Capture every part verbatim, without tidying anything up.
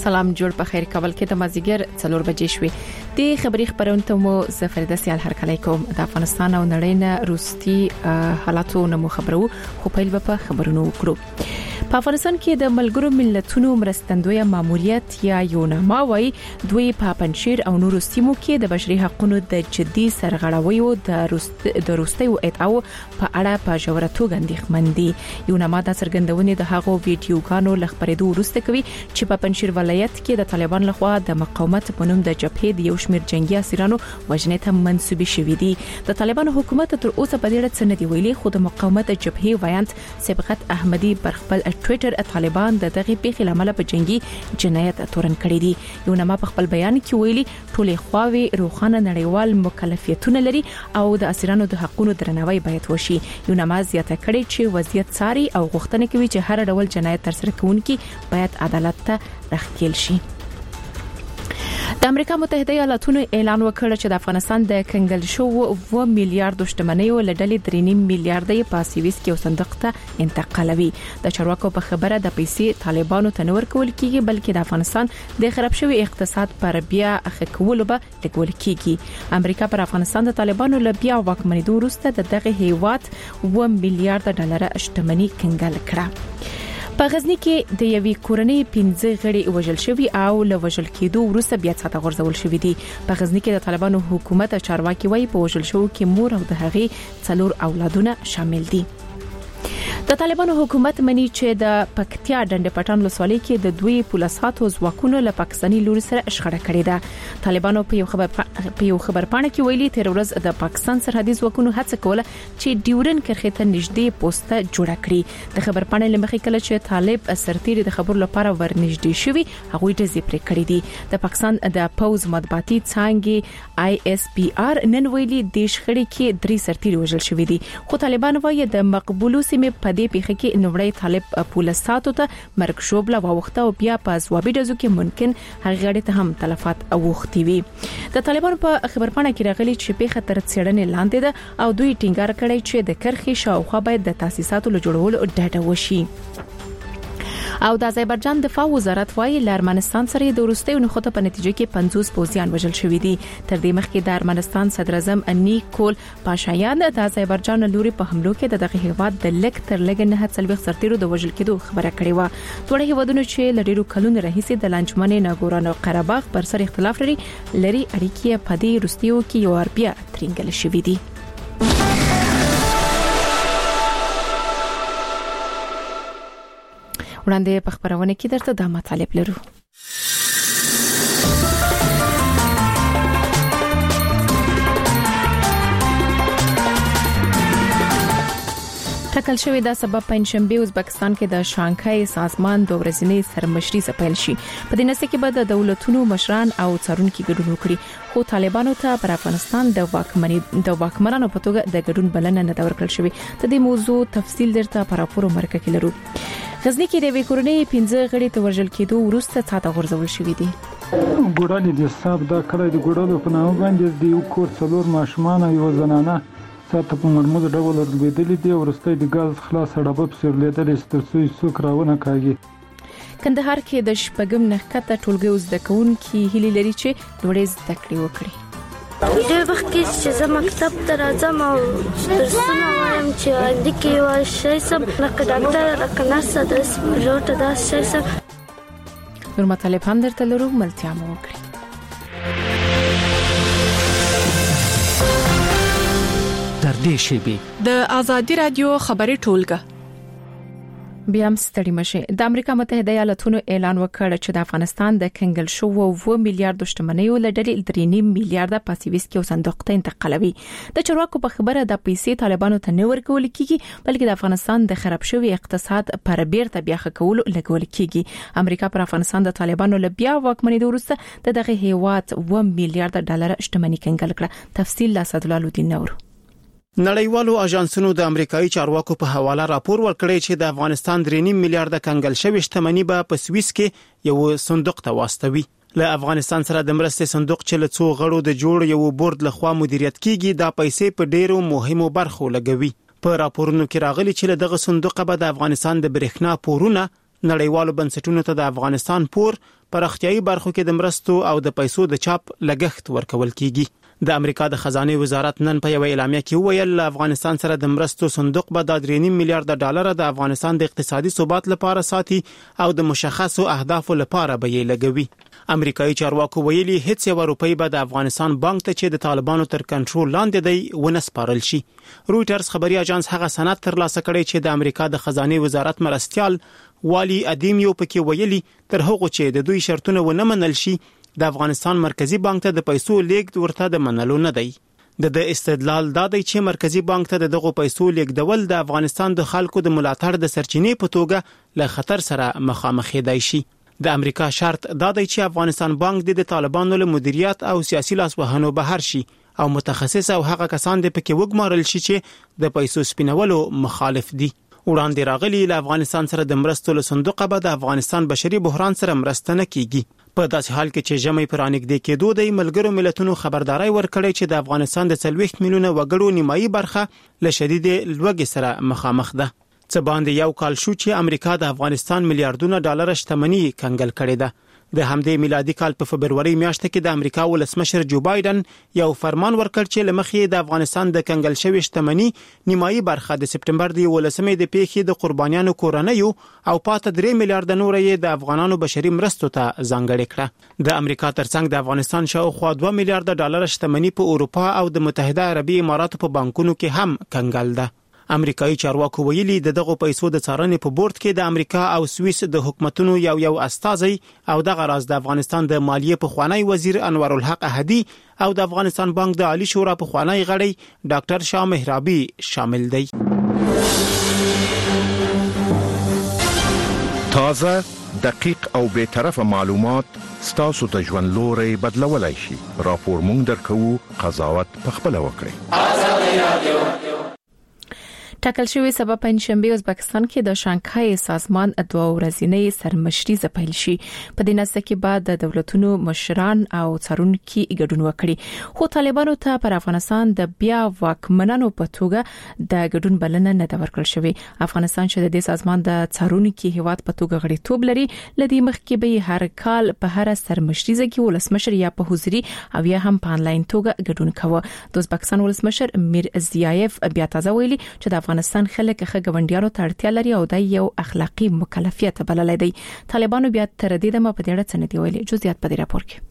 سلام جوړ په خیر کول کې د مازیګر څلور بجې شوې د خبري خبرونه مو زفرده سیال هر کله کوم د افغانستان او نړۍ نه روسي حالاتو نو خبرو خو په په خبرونو وکړو په افغانستان کې د ملګرو ملتونو مرستندوی ماموریت یا یوناما وای دوی په پنځیر او نورو سیمو کې د بشري حقوقو د جدي سرغړاویو د روست د روستي او اتاو په اړه په جوړتو غندښمندي یوناما د سرګندونې د هغو ویډیوګانو لخبرېدو ورسته کوي چې په پنځیر ولایت کې د طالبان لخوا د مقاومت په نوم د جبهې د یو شمېر جنگي اسیرانو وژنې ته منسوبې شوې دي د طالبان حکومت تر اوسه په دې اړه څه نه دی ویلي خو د مقاومت جبهې وایانت سبقت احمدي پر خپل ټوئیټر طالبان د دغه پیښې لامل په جنگي جنایت تورن کړی دي یوناما په خپل بیان کې ویلي ټولې خواوې روخانه نړیوال مکلفیتونه لري او د اسیرانو د حقوقو درناوی باید وشي یوناما زیاته کړې چې وضعیت ساري او غوښتنه کوي چې هر ډول جنایت ترسره کوونکي باید عدالت ته راخکېل شي د امریکا متحده ایالاتونو اعلان وکړ چې د افغانستان د کنګل شو و میلیارډ شتمنۍ ولډلې درې نیم میلیارډ په سیویس کې صندوق ته انتقالوي د چارواکو په خبره د پیسې طالبانو ته نور کول کیږي بلکې د افغانستان د خراب شوی اقتصاد پر بیا اخکول به لګول کیږي امریکا پر افغانستان د طالبانو لبیا واکمنیدو وروسته د دغه هیواد و میلیارډ ډالر شتمنۍ کنګل کړه په غزنی کې د یوې کورنۍ پنځه غړي وژل شوی او له وژل کېدو وروسته بیا څاته غورځول شوی دي په غزنی کې د طالبانو حکومت چارواکي وایي په وژل شو کې مور او د هغې څلور اولادونه شامل دي د طالبانو حکومت مني چې د پکتیا ډنډ پټان لسوالۍ کې د دوی پولیساتو ځواکونو له پاکستاني لوري سره شخړه کړې ده طالبانو په یو خبر په یو خبر پاڼه کې ویلي تیر ورځ د پاکستان سرحدي ځواکونو هڅه کوله چې ډیورن کرښې ته نږدې پوسټه جوړه کړي د خبر پاڼې لمخې کله چې طالب سرتیري د خبر لپاره ورنږدې شوی هغه ډزې پرې کړې دي د پاکستان د پوز مطبوعاتي څانګې آی اس پی آر نن ویلي د شخړې کې درې سرتیري وژل شوی دي خو طالبان وایي د مقبولو سیمې په دې پیښه کې نوړی طالب پولیساتو ته مرګ شوبله واوخته او بیا په ځوابي ډزو کې ممکن هغه غړي ته هم تلفات اوختي وي د طالبانو په خبرپاڼه کې راغلي چې پیښه تر څېړنې لاندې ده او دوی ټینګار کړی چې د کرخي شاوخوا باید د تاسیساتو له جوړولو ډډه وشي او د آذربایجان دفاع وزارت وايي د ارمنستان سره د وروستیو نخوته په نتیجه کې پنځوس پوځیان وژل شوی دي تر دې مخکې د ارمنستان صدر اعظم نیکول پاشایان د آذربایجان لوري په حملو کې دغه هیواد د لک تر لګ نه څلويخ سرتیرو د وژل کېدو خبره کړې و دوه هیوادونو چې لړیرو کلونو راهیسې د لانجمنې ناګورانو قرهباغ پر سر اختلاف لري لري اړیکې په دې وروستیو کې یو اربیا ترنګل شوې دي وړاندې په خبرونه کې درته د مطالب لرو ټاکل شوی دا سبب پنځشنبه ازبکستان کې د شانګهای سازمان د ورځنی سرمشري سپیل شي په دې نسه کې به د دولتونو مشران او څارونکو ګډون وکړي خو طالبانو ته پر افغانستان د واکمنۍ د واکمنانو په توګه د ګډون بلنه نه ورکړل شوی د دې موضوع تفصیل درته پر راپور مرکه کې لرو غزنی کې د وی کورنۍ پنځه غړي ته ورژل کېدو وروسته څاته غورځول شوې دي ګوډالي د صاحب دا کړی د ګوډالو په نامه باندې د یو کور څلور ماشومان او یو زنانه څاته په مرموز ډول ورلوېدلې دي ورسته د غاز خلاص ډبه په سر لیدل تر څو څوک راونه کاږي کندهار کې د شپږم نخښته ټولګي زده کوونکي هلي لري چې ډوړې زده کړې وکړي ډېر وخت کې چې زه مکتب ته راځم او درسونه وایم چې وړاندې کې یو شی سم لکه ډاکټر لکه نرس داسې پیلوټ داسې شی سم نور مطالب هم درته لرو ملتیا مو وکړي تر دې شی د آزادي رادیو خبري ټولګه بیا هم ستړي مشه د امریکا متحده ایالاتونو اعلان وکړ چې د افغانستان د کنګل شو و میلیارډ شتمنۍ ولډلې درې نیم میلیارډ په سیویس کې صندوق ته انتقالوي د چارواکو په خبره د پیسې طالبانو ته نه ورکول کیږي بلکې د افغانستان د خراب شوی اقتصاد پر بیرته بیا خکول لګول کیږي امریکا پر افغانستان د طالبانو له بیا واکمنۍ وروسته د دغه هیواد و میلیارډ ډالر شتمنۍ کنګل کړه تفصیل لا صدل الدین نور نړیوالو اژانسونو د امریکایي چارواکو په حواله راپور ورکړی چې د افغانستان درې نیم میلیارډ کنګل شوی شتمنۍ به په سویس کې یو صندوق ته واستوي له افغانستان سره د مرستې صندوق چې له څو غړو د جوړ یو بورډ لخوا مدیریت کیږي دا پیسې په ډیرو مهمو برخو لګوي په راپورونو کې راغلي چې دغه صندوق به د افغانستان د برېښنا پورونه نړیوالو بنسټونو ته د افغانستان پور پراختیايي برخو کې د مرستو او د پیسو د چاپ لګښت ورکول کیږي. د امریکا د خزانه وزارت نن په یو اعلامیه کې ویل افغانستان سره د مرستو صندوق به د درې نیم میلیارډ ډالر د افغانستان د اقتصادي ثبات لپاره ساتي او د مشخصو اهدافو لپاره به یې لګوي. امریکایي چارواکو ویلي هیڅ یو روپۍ به د افغانستان بانک ته چې د طالبانو تر کنټرول لاندې دی ونه سپارل شي. رويټرز خبري اژانس هغه سند ترلاسه کړی چې د امریکا د خزانه وزارت مرستيال والی ادیمیو پکې ویلي تر هغه چې د دوی شرطونه ونه منل شي د افغانستان مرکزی بانک ته د پیسو لیږد ورته د منلو نه دی. د د استدلال دا دی چې مرکزی بانک ته دغه پیسو لیږدول د افغانستان د خلکو د ملاتړ د سرچینې په توګه له خطر سره مخامخ دی شي. د امریکا شرط دا دی چې افغانستان بانک د طالبانو له مدیریت او سیاسي لاسوهنو بهر شي او متخصص او هغه کسان د پکې وګمارل شي چې د پیسو سپینولو مخالف دي. وړاندې راغلي له افغانستان سره د مرستو له صندوق به د افغانستان بشري بحران سره مرسته نه کیږي. په داسې حال کې چې جمعي پرانګدې کېدو د ملګرو ملتونو خبرداري ورکړې چې د افغانستان د څلوېښت میلیونه وګړو نیمایي برخه له شدید لوږې سره مخامخ ده. څه باندې یو کال شو چې امریکا د افغانستان میلیارډونه ډالر شتمنۍ کنګل کړې ده. د همدې میلادي کال په فبرवरी میاشت کې د امریکا ولسمشر جو بایدن یو فرمان ورکړ چې لمخې د افغانستان د کنګل شوی شتمنۍ نیمایي برخه د سپټمبر د ولسمې د پیښې د قربانیانو کورنیو او پاته درې میلیارډ نور یې د افغانانو بشري مرستو ته ځانګړې کړه. د امریکا ترڅنګ د افغانستان شاوخوا دوه میلیارډ ډالر شتمنۍ په اروپا او د متحده عربي اماراتو په بانکونو کې هم کنګل ده. امریکایي چارواکو ویلي د دغه پیسو د څارنې په بورډ کې د امریکا او سویس د حکومتونو یو یو استازي او دغه راز د افغانستان د مالیې په خوانی وزیر انور الحق احدی او د افغانستان بانک د عالی شورا په خوانی غړی ډاکټر شاه مهرابي شامل دي. تازه دقیق او به طرفه معلومات ستاسو ته ژوند لوري بدلولای شي. راپور مونږ درکو، قضاوت پخپله وکړئ. ټاکل شوی سبا پنځشنبه ازبکستان کې د شانګهای سازمان دوه ورځنی سرمشري پیل شي. په دې ناسته کې بعد د دولتونو مشران او څارونکو ګډون وکړي. خو طالبانو ته پر افغانستان د بیا واکمنانو په توګه د ګډون بلنه نه ورکړل شوې. افغانستان چې د دې سازمان د څارونکو هیواد په توګه غړیتوب لري، لدی مخکې به هر کال په هر سرمشري کې ولسمشر یا په حضوري او یا هم په انلاین توګه ګډون کوي. د ازبکستان ولسمشر میر زیایف بیا تازه ویلي چې د افغانستان خلک ښه ګوندیانو ته اړتیا لري او د یو اخلاقی مکلفیت بللای دی. طالبانو بیا تر دې دمه په دې اړه څه نه دی ویلي. جزئیات په دې راپور کې.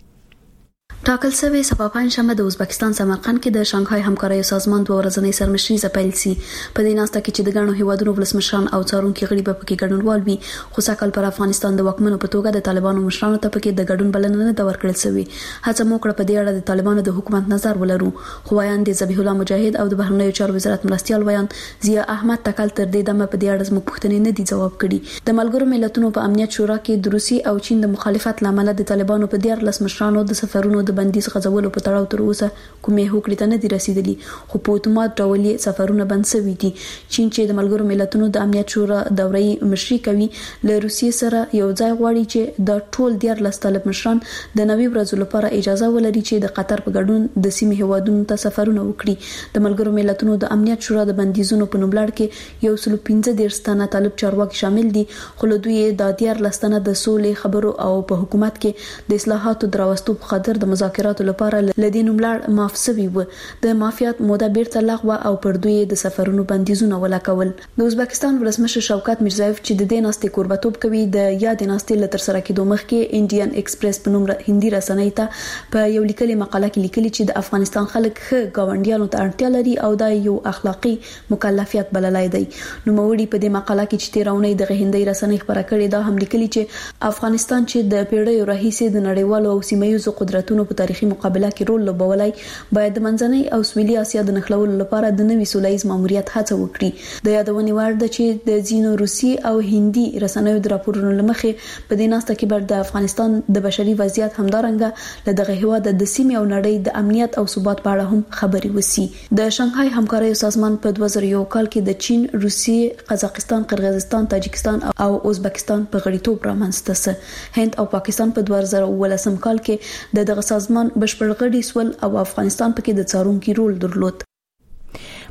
ټاکل شوی سبا پنځشنبه د ازبکستان سمرقند کې د شانګهای همکارۍ سازمان دوه ورځنی سرمشري پیل شي. په دې ناسته کې چې د ګڼو هیوادونو ولسمشران او څارونکو غړي به پکې ګډونوال وي، خو سکهال پر افغانستان د واکمنو په توګه د طالبانو مشرانو ته پکې د ګډون بلنه نه ورکړل شوې. هڅه مو کړه په دې اړه د طالبانو د حکومت نظر ولرو، خو وایان د ذبیح الله مجاهد او د بهرنیو چارو وزارت مرستيال وایان ضیا احمد تکل تر دې دمه په دې اړه زموږ پوښتنې نه دي جواب کړي. د ملګرو ملتونو په امنیت شورا کې د روسي او چین د مخالفت لامل د طالبانو په دې اړه لسمشرانو د سفرونو د بندیز غځولو په تړاو تر اوسه کومې هوکړې ته نه دي رسیدلي، خو په اتومات ډول سفرونه بند شوي دي. چین چې د ملګرو ملتونو د امنیت شورا دورې مشري کوي، له روسیې سره یو ځای غواړي چې د ټول ډیر لستلب مشران د نوي ورځو لپاره اجازه ولري چې د قطر په ګډون د سیمې هیوادونو ته سفرونه وکړي. د ملګرو ملتونو د امنیت شورا د بندیزونو په نوملړ کې یو سل پنځه دېرش تنه طالب چارواکي شامل دي، خو له دوی د ډیر لستنه د سولې خبرو او په حکومت کې د اصلاحاتو دراوستو په خاطر د مذاکراتو لپاره لدی نوملړ معاف شوی و. د مافیات موده بیرته لغوه او پر دوی د سفرونو بندیزونه ولاکول. د ازبکستان ولسمشر شوکت میرزایف چې د دې ناستې قربتوب کوي، د یاد ناستې لتر سره کېدو مخکې انډین ایکسپریس په نوم هندي رسنۍ ته په یو لیکلي مقاله کې لیکلي چې د افغانستان خلک ښه ګاونډیانو ته اړتیا لري او دا یو اخلاقی مکلفیت بللای دی. نو موړي په دې مقاله کې چې تیرونه د هندي رسنۍ خبره کړې ده هم لیکلي چې افغانستان چې د پیړیو راهیسې د نړیوالو او سیمه‌ییزو قدرتونو په تاریخي مقابله کې رول لوبولای، باید د منځنۍ او سویلي اسیا د نښلولو لپاره د نوي سولهییز ماموریت هڅه وکړي. د یادونې وړ ده چې د ځینو روسي او هندي رسنیو د راپورونو لمخې په دې ناسته کې بر د افغانستان د بشري وضعیت همدارنګه له دغه هیواد د سیمې او نړۍ د امنیت او ثبات په اړه هم خبري وسی. د شانګهای همکارۍ سازمان په دوه زره یو کال کې د چین، روسیې، قزاقستان، قرغیزستان، تاجکستان او ازبکستان په غړیتوب رامنځته سه. هند او پاکستان په دوه زره ولسم کال کې د دغه سازمان بشپړ غړي سول او افغانستان پکې د څارونکو رول درلود.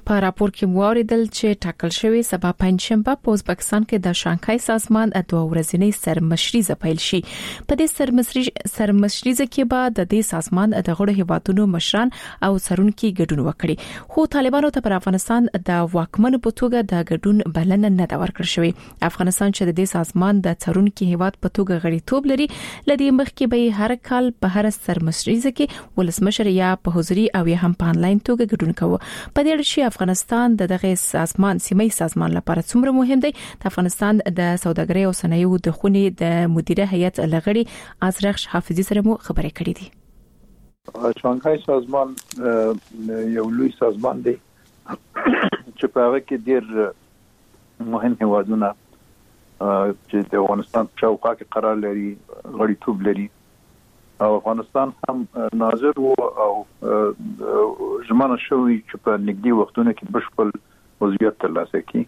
په راپور کې موریدل چې ټاکل شوی سبا پنځشنبه په ازبکستان کې د شانګهای سازمان د دوه ورځنی سرمشريزه پیل شي. په دې سرمشري سرمشريزه کې به د دې سازمان د غړو هیوادونو مشران او څارونکو ګډون وکړي. خو طالبانو ته پر افغانستان د واکمن په توګه د ګډون بلنه نه دا ورکړل شوی. افغانستان چې د دې سازمان د څارونکو هیواد په توګه غړیتوب لري، لدی مخکې به هر کال په هر سرمشريزه کې ولسمشر یا په حضوري او یا هم په انلاین توګه ګډون کوي. په دې اړه چې افغانستان د دغه سازمان سیمه سازمان لپاره څومره مهم دی، د افغانستان د سوداګرۍ او صنایعو د خونې د مدیره هیئت لغړي ازرخ حافظي سره مو خبرې کړې دي. شانګهای سازمان یو لوی سازمان دی چې په هغه کې ډېر مهم هیوادونه چې د افغانستان په شاوخوا کې قرار لري، غړیتوب لري او افغانستان هم ناظر وو او ژمنه شوی چې په نږدې وختونو کې بشپړ وضعیت ترلاسه کړي.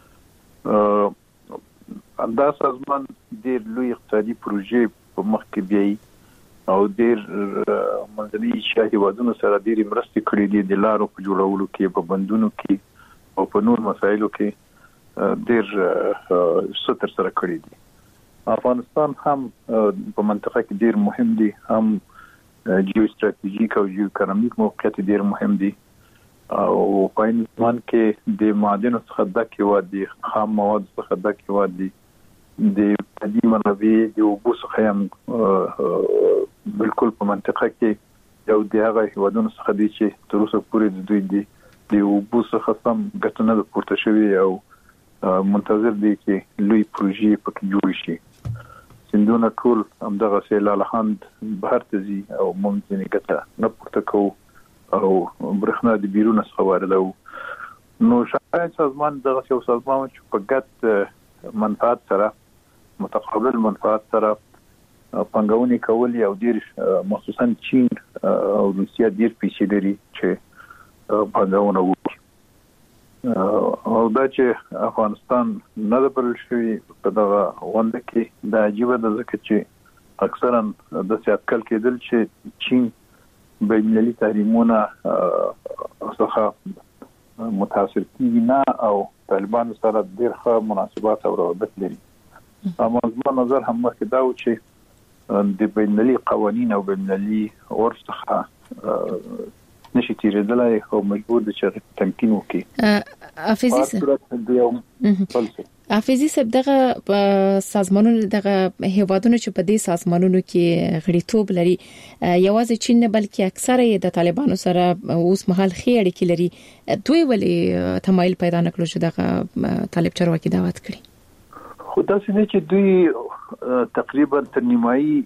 دا سازمان ډېر لوی اقتصادي پروژې په مخ کې بیایي او ډېر منځني ایشیا هیوادونو سره ډېرې مرستې کړې دي د لارو په جوړولو کې، په بندونو کې او په نور مسایلو کې ډېر ستر سره کړې دي. افغانستان هم په منطقه کې ډېر مهم دي، هم جیو استراتیژیک او جیو اکونومیک موقعیت ډېر مهم دي او په افغانستان کې د معادنو څخه ډک هیواد دي، خام مواد څخه ډک هیواد دي، د طبیعي منابع د اوبو څخه هم بالکل په منطقه کې یو د هغه هیوادونو څخه دي چې تر اوسه پورې د دوی د اوبو څخه سم ګټه نه پورته شوې او منتظر دي چې لوی پروژې پکې جوړ شي. سندونه ټول همدغه سیلالهند بهر ته ځي او موږ ځینې ګټه نه پورته کوو او برېښنا د بیرون څخه واردوو. نو شانګهای سازمان دغه یو سازمان چې په ګډ منفعت سره، متقابل منفعت سره پنګونې کول او ډېر مخصوصا چین او روسیه ډېر پیسې لري چې پنګونه وکړي او دا چې افغانستان نه د بلل شوی په دغه غونډه کې دا عجیب ده، ځکه چې اکثرا د سیاست کېدل چې چین بین المللي تحریمونه څخه متاثر کیږي نه او طالبان سره ډېر ښه مناسبات او روابط لري. اما زما نظر هم مخکې دا و چې د بین المللي قوانین او بین المللي عرف څخه نشي تیریدلای او مجبور دي چې تمکین وکړي. حافظي صاحب حافظي صاحب دغه سازمانونو دغه هیوادونو چې په دې سازمانونو کې غړیتوب لري یوازې چین نه بلکې اکثره د طالبانو سره اوس مهال خې اړیکې لري، دوی ولې تمایل پیدا نکړو چې دغه طالب چارواکي دعوت کړي؟ خو دا څنګه چې دوی تقریبا تر نیمایي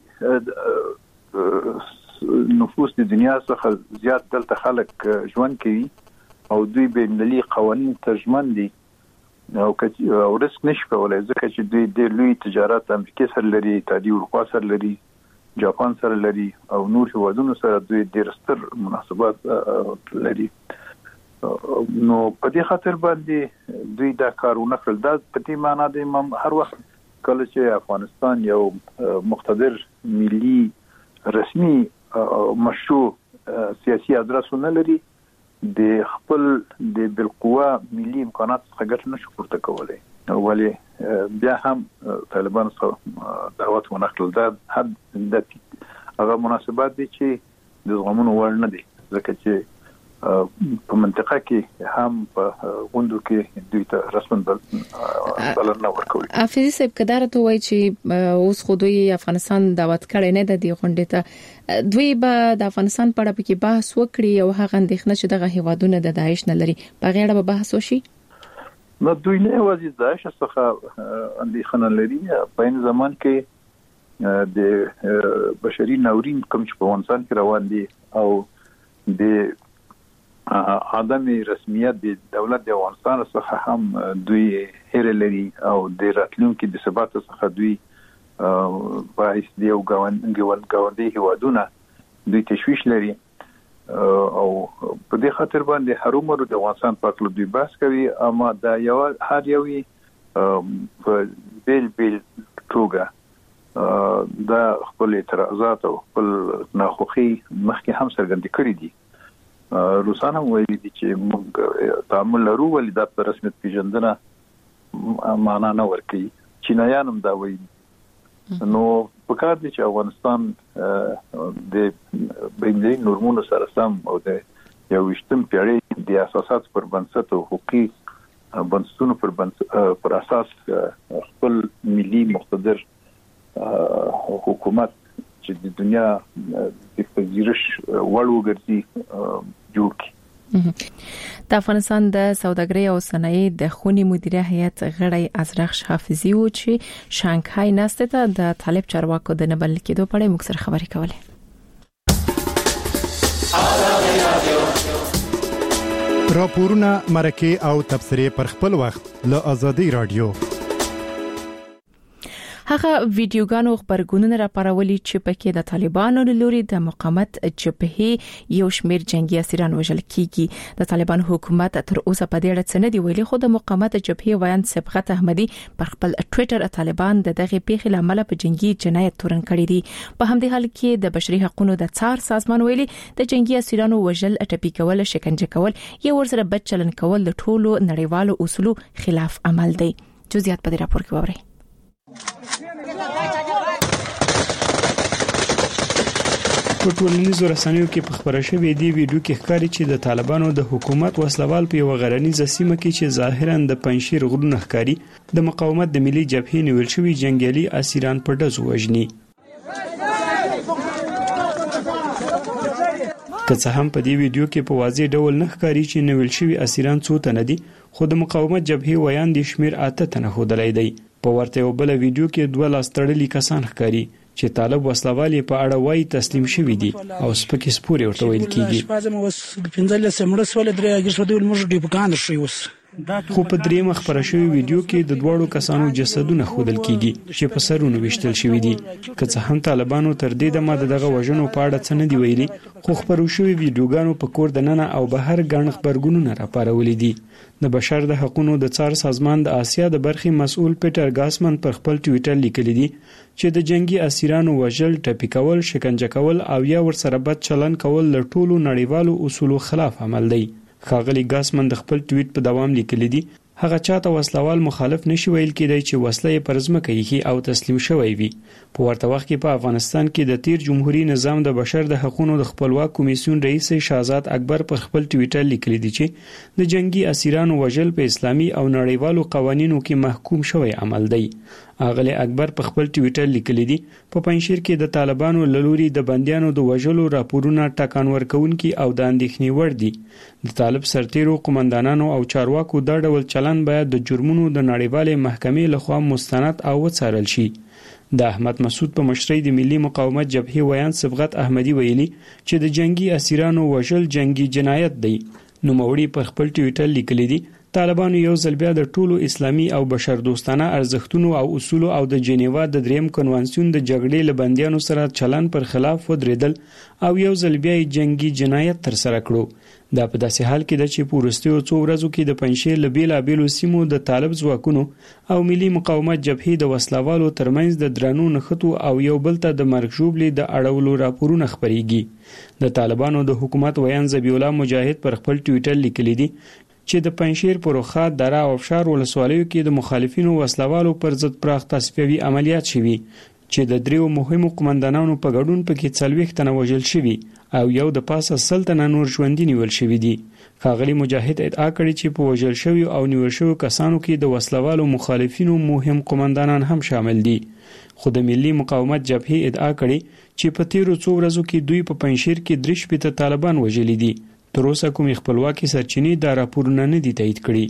نفوس د دنیا څخه زیات دلته خلک ژوند کوي او دوی بین المللي قوانین ترجمان دي او او رسک نشي کولای، ځکه چې دوی د لوی تجارت امریکا سره لري، اتحادیه اروپا سره لري، جاپان سره لري او نور هیوادونو سره دوی ډېر ستر مناسبات لري. نو په دې خاطر باندې دوی دا کارونه کړل. دا په دې معنی دی هر وخت کله چې افغانستان یو مقتدر ملي رسمي مشروع سیاسي ادرسونه لري، د خپل د بالقوه ملي امکانات څخه ګټه نشي پورته کولای. ولی بیا هم طالبان څخه دعوت ونکړل. دا حد د هغه مناسبات دي چې د زغمونو وړ نه دي، ځکه چې په منطقه کې هم په غونډو کې دوی ته رسمن بلنه ورکوي. حافظي صاحب کدار ته وایي چې اوس خو دوی افغانستان دعوت کړي نه د دې غونډې ته، دوی به د افغانستان په اړه کې بحث وکړي او هغه اندېښنه چې دغه هیوادونه د داعش نه لري په غیړه به بحث وشي. نو دوی نه یوازې داعش څخه اندېښنه لري، په این زمان کې د بشري ناورین کوم چې په افغانستان کې روان دي او د عدم رسمیت د دولت د افغانستان څخه هم دوی هیر لري او د راتلونکو د ثبات څخه دوی باعث دی او ګاونډي هیوادونه دوی تشویش لري او په دې خاطر باندې هر عمر د افغانستان په اړه دوی بحث کوي. اما دا یو هر یوي په بیل بیل توګه دا خپل اعتراضات او خپل ناخوخي مخکې هم څرګند کړی دي روسانه وایي چې موږ تعامل لرو ولې دا په رسمیت پیژندنه معنا نه ورکوي. چینایان هم دا وایي. نو په کار دي چې افغانستان د بینالمللي نورمونو سره سم او د یو وشتم پیړۍ د اساسات پر بنسټ او حقوقي بنسټونو پر پر اساس خپل ملي مقتدر حکومت چې د دنیا د پذیرش وړ وګرځي جوړ کړي. د افغانستان د سوداګرۍ او صنایع د خونی مدیره هیئت غړی ازرخ حافظي و چې شانګهای ناسته ته د طالب چارواکو د نبل کېدو په اړه موږ سره خبرې کولې. راپورونه مرکه او تبصره پر خپل وخت له ازادي رادیو. هغه ویډیوګانو خبرګونونه راپارولي چې پکې د طالبانو لوري د مقاومت جبهې یو شمېر جنگي اسیران وژل کیږي. د طالبان حکومت تر اوسه په دې اړه څه نه دی ویلي، خو د مقاومت جبهې ویان صبغت احمدي پر خپل ټوئیټر طالبان د دغه پیښې لامل په جنگي جنایت تورن کړی دي. په همدې حال کې د بشري حقوقو د څار سازمان ویلي د جنگي اسیرانو وژل، ټپي کول، شکنجه کول یا ورسره بد چلن کول د ټولو نړیوالو اصولو خلاف عمل دی. جزئیات په دې راپور کې وورئ. په ټولنیزو رسنیو کې په خبره شوې دی ویډیو کې ښکاري چې د طالبانو د حکومت وسلوال په یو غرنیزه سیمه کې چې ظاهرا د پنځشیر غرونه ښکاري د مقاومت د ملي جبهې نیول شوی جنگیالي اسیران په ډزو وژني. که څه هم په دې ویډیو کې په واضح ډول نه ښکاري چې نیول شوی اسیران څو تنه دي، خو د مقاومت جبهې ویان د شمیر اته تنه ښودلی دی. په ورته یو بل ویډیو کې دوه لاس تړلي کسان ښکاري چې طالب وسلوالې په اړه وایي تسلیم شوي دي او سپکې سپورې ورته ویل کیږي. خو په درېمه خبره شوې ویډیو کې د دواړو کسانو جسدونه ښودل کیږي چې په سرونو ویشتل شوي دي. که څه هم طالبانو تر دې دمه دغه وژنو په اړه څه نه دی ویلي، خو خبرو شوې ویډیوګانو په کور دننه او بهر ګڼ خبرګونونه راپارولي دي. د بشر د حقوقو د څار سازمان د آسیا د برخې مسؤل پیټر ګاسمن پر خپل ټوئیټر لیکلی دی چې د جنگي اسیرانو وژل، ټپي کول، شکنجه کول او یا ورسره بد چلن کول له ټولو نړیوالو اصولو خلاف عمل دی. ښاغلی ګاسمن د خپل ټویټ په دوام لیکلی دی هغه چاته وسلوال مخالف نشي ویل کېدای چې وسله یې پر ځمکه ایښي او تسلیم شوی وي. په ورته وخت کې په افغانستان کې د تیر جمهوریت نظام د بشر د حقوقو د خپلواک کمیسیون رئیس شهزاد اکبر پر خپل ټویټر لیکلی دی چې د جنگي اسیرانو وژل په اسلامي او نړیوالو قوانینو کې محکوم شوی عمل دی. اغلی اکبر په خپل ټویټر لیکلی دی په پنځشیر کې د طالبانو لوري د بندیانو د وژلو راپورونه ټاکان ورکونکي او د اندېښنې وړ دي. د طالب سرتیرو قومندانانو او چارواکو دا ډول چلن باید د جرمونو د نړیوالې محکمې لخوا مستند او وڅارل شي. د احمد مسعود په مشرۍ د ملي مقاومت جبهې ویان صبغت احمدي ویلي چې د جنگي اسیرانو وژل جنگي جنایت دی. نوموړي پر خپل ټویټر لیکلی دی طالبانو یو ځل بیا د ټولو اسلامي او بشر دوستانه ارزښتونو او اصولو او د جنیوا د دریم کنوانسیون د جګړې له بندیانو سره چلن پر خلاف ودرېدل او یو ځل بیا جنگي جنایت تر سره کړو. دا په داسې حال کې ده چې په وروستیو څو ورځو کې د پنځشیر له بېلابېلو سیمو د طالب ځواکونو او ملي مقاومت جبهې د وسلوالو ترمنځ د درنو نښتو او یو بل ته د مرګ ژوبلې د اړولو راپورونه خپرېږي. د طالبانو د حکومت ویان ذبیح الله مجاهد پر خپل ټویټر لیکلی دی چې د پنځشیر پر رخات دره او افشار ولسوالیو کې د مخالفینو وسلوالو پر ضد پراخ تصفیوي عملیات شوي چې د دریو مهمو قومندانانو په ګډون پکې څلوېښت تنه وژل شوي او یو د پاسه سل تنه نور ژوندي نیول شوي دي. ښاغلي مجاهد ادعا کړې چې په وژل شویو او نیول شویو کسانو کې د وسلوالو مخالفینو مهم قومندانان هم شامل دي. خو د ملي مقاومت جبهې ادعا کړې چې په تیرو څو ورځو کې دوی په پنځشیر کې درې شپېته طالبان وژلي دي. تر اوسه کومې خپلواکي سرچینې دا راپورونه نه دي تایید کړي.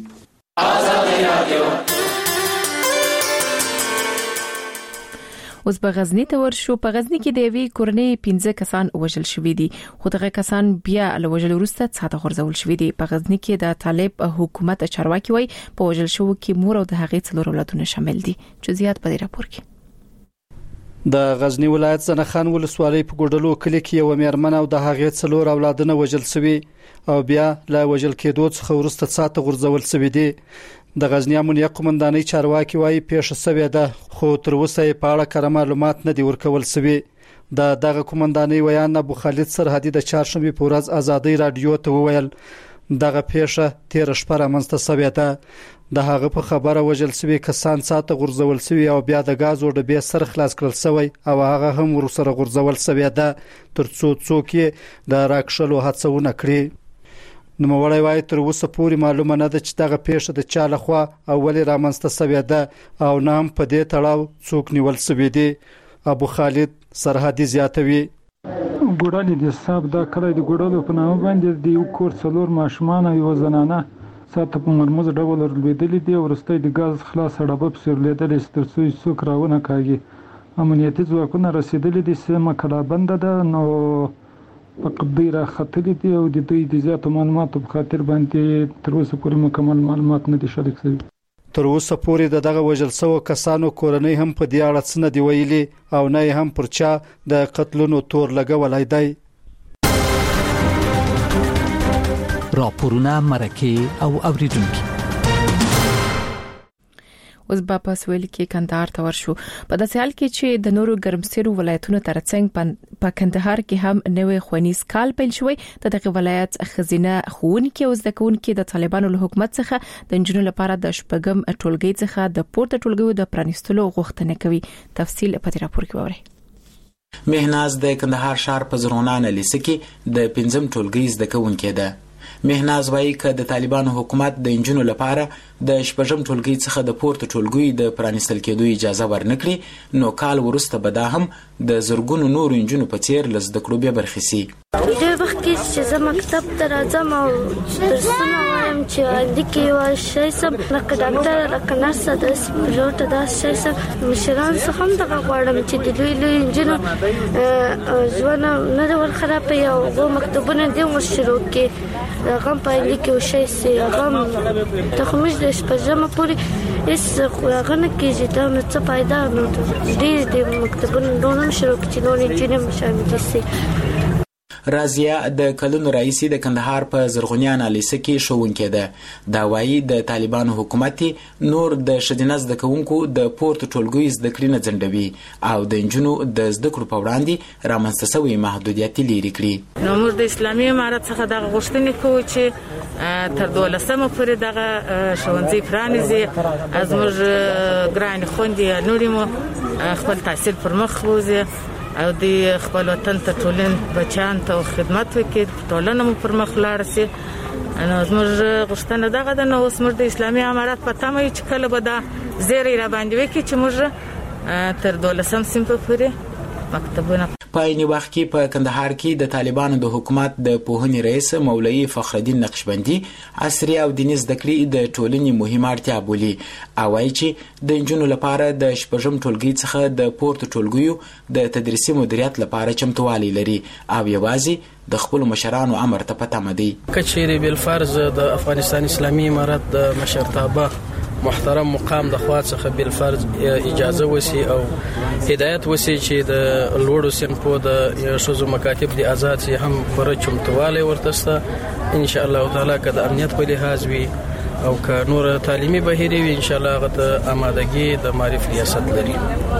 اوس په غزنی ته ورشو. په غزنی کې د یوې کورنۍ پنځه کسان وژل شوي دي، خو دغه کسان بیا له وژلو وروسته څاته غورځول شوي دي. په غزنی کې د طالب حکومت چارواکي وایي په وژل شوو کې مور او د هغې څلور اولادونه شامل دي. جزئیات په دې راپور کې. د غزنی ولایت زنخان ولسوالۍ په ګډلو کلی کې یو میرمن او د هغې څلور اولادونه وژل شوي او بیا له وژل کېدو څخه وروسته څاته غورځول شوي دي. د غزنی امنیه قومندانۍ چارواکي وایي پیښه شوې ده، خو تر اوسه یې په اړه کره معلومات نه دي ورکول شوي. د دغه کومندانۍ ویان ابو خالد سرحدي د چهارشنبه په ورځ ازادي رادیو ته وویل دغه پیښه تیر شپه رامنځته شوې ده. د هغه په خبره وژل شوی کسان ساته غورځول شوی او بیا د غاز او ډبې سر خلاص کړل شوی او هغه هم ورسره غورځول شوی ده ترڅو څوک د راکښلو هڅونه کړي. نوموړی وايي تر اوسه پورې معلومه نه ده چې دغه پیښه د چا لخوا او ولې رامنځته شوې ده او نه هم په دې تړاو څوک نیول شوی دی. ابو خالد سرحدي زیاتوي ګوډانی د صاحب دا کړی د ګوډلو په نامه باندې د یو کور څلور ماشومان او یو زنانه ساته په مرموز ډول ورلوېدلې دي او وروسته د غاز خلاص ډبه په سورلېدلې ترڅو یې څوک راونه کاږي. امنیتي ځواکونه رسېدلي دي سیمه کلابنده ده نو په قبضې راختلي دي او د دوی د زیاتو معلوماتو په خاطر باندې تر اوسه پورې مکمل معلومات نه دي شریک شوي. تر اوسه پورې د دغه وژل شوو کسانو کورنۍ هم په دې اړه څه نه دی ویلي او نه هم پر چا د قتلونو تور لګولای دی. راپورونه مرکه او اوریدونکو اوس با په سویل کې کندهار ته ورشو. په داسې حال کې چې د نورو ګرمسیرو ولایتونو ترڅنګ په کندهار کې هم نوې ښوونیز کال پیل شوی. د دغه ولایت خزینه ښوونکي او زده کوونکي د طالبانو له حکومت څخه د انجونو لپاره د شپږم ټولګي څخه د پورته ټولګیو د پرانیستلو غوښتنه کوي. تفصیل په دې راپور کې ووري. مهناز د کندهار ښار په زرغونانه لیسه کې د پنځم ټولګي زده کوونکي ده. مهناز وايي چې د طالبانو حکومت د انجونو لپاره د شپږم ټولګي څخه د پورته ټولګي د پرانیستل کېدو اجازه ورنکړي نو کال وروسته به دا هم د زرګونو نورو انجونو په څیر لزده کړو به برخې سي. ډېر وخت کې چې زه مکتب ته راځم او درسونه وایم چې وړاندې کې یو شی سم لکه ډاکټر لکه نرس داسې پیلوټ داسې شی سم مشران څخه هم دغه غواړم چې د لوی لوی انجونو ژوند نه د ور خرابوي او هغو مکتبونه دې ورشروع کړي هغه هم په لیک کې شی سي هغه هم ته خو موږ د شپږمه پورې هېڅ خو هغه نه کېږي دا نو څه فایده نو ډېر د مکتبونو نور هم شروع کړي چې نور انجونې هم شاملې سي. رازیا د کلونو رئیسي د کندهار په زرغونیانه لیسه کې ښوونکې ده. دا وایي د طالبانو حکومت نور د ښځینه زده کوونکو د پورته ټولګیو زده کړې نه ځنډوي او د نجونو د زده کړو په وړاندې رامنځته شوي محدودیت لرې کړي. نو موږ د اسلامي امارت څخه دغه غوښتنې کوو چې تر دولسمه پورې دغه ښوونځي پرانیزي زموږ ګرانې خویندې نورې مو خپل تحصیل پر مخ بوځي او د خپل وطن ته ټولنې بچیان ته خدمت وکړي ټولنه مو پر مخ لاړه سي. نو زموږ غوښتنه دغه ده نو اوس موږ د اسلامي امارت په تمه یو چې کله به دا زیری را باندې وکړي چې موږ تر دولسم صنف پورې مکتبونه. په عین وخت کې په کندهار کې د طالبانو د حکومت د پوهنې رئیس مولوي فخرالدین نقشبندي عصري او دیني زده کړې د ټولنې مهمه اړتیا بولي او وايي چې د انجونو لپاره د شپږم ټولګي څخه د پورته ټولګیو د تدریسي مدیریت لپاره چمتووالی لري او یوازې د خپل مشرانو امر ته پته مدي. کچېری بل فرض د افغانستان اسلامي امارت د مشرتابه محترم مقام د خوا څخه بل فرض اجازه وسی او هدایت وسی چې د لوړو صنفو د شوزو مکاتب د آزاد سي هم پر چمتواله ورتسته ان شاء الله تعالی که د امنیت په لحاظ وي او که نور تعلیمي بهیري وي ان شاء الله غته آمادګي د معرف ریاست لري.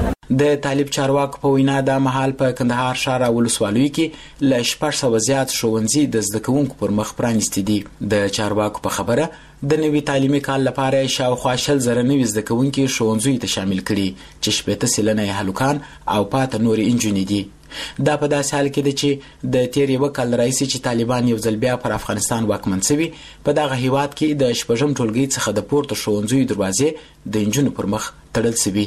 د طالب چارواکو په وینا د محل په کندهار ښار او ولسوالیو کې ل شپږ سوه زیات ښوونځي د زده کوونکو پر مخ پرانیستي دي. د چارواکو په خبره د نوي تعلیمي کال لپاره شاوخوا شل زره نوي زده کوونکي ښوونځیو ته شامل کړي چې شپېته سلنه یې هلکان او پاته نورې نجونې دي. دا په داسې حال کې ده چې د تیر یو کال راهیسې چې طالبان یو ځل بیا پر افغانستان واکمن شوي په دغه هیواد کې د شپږم ټولګي څخه د پورته ښوونځیو دروازې د نجونو پر مخ تړل شوي.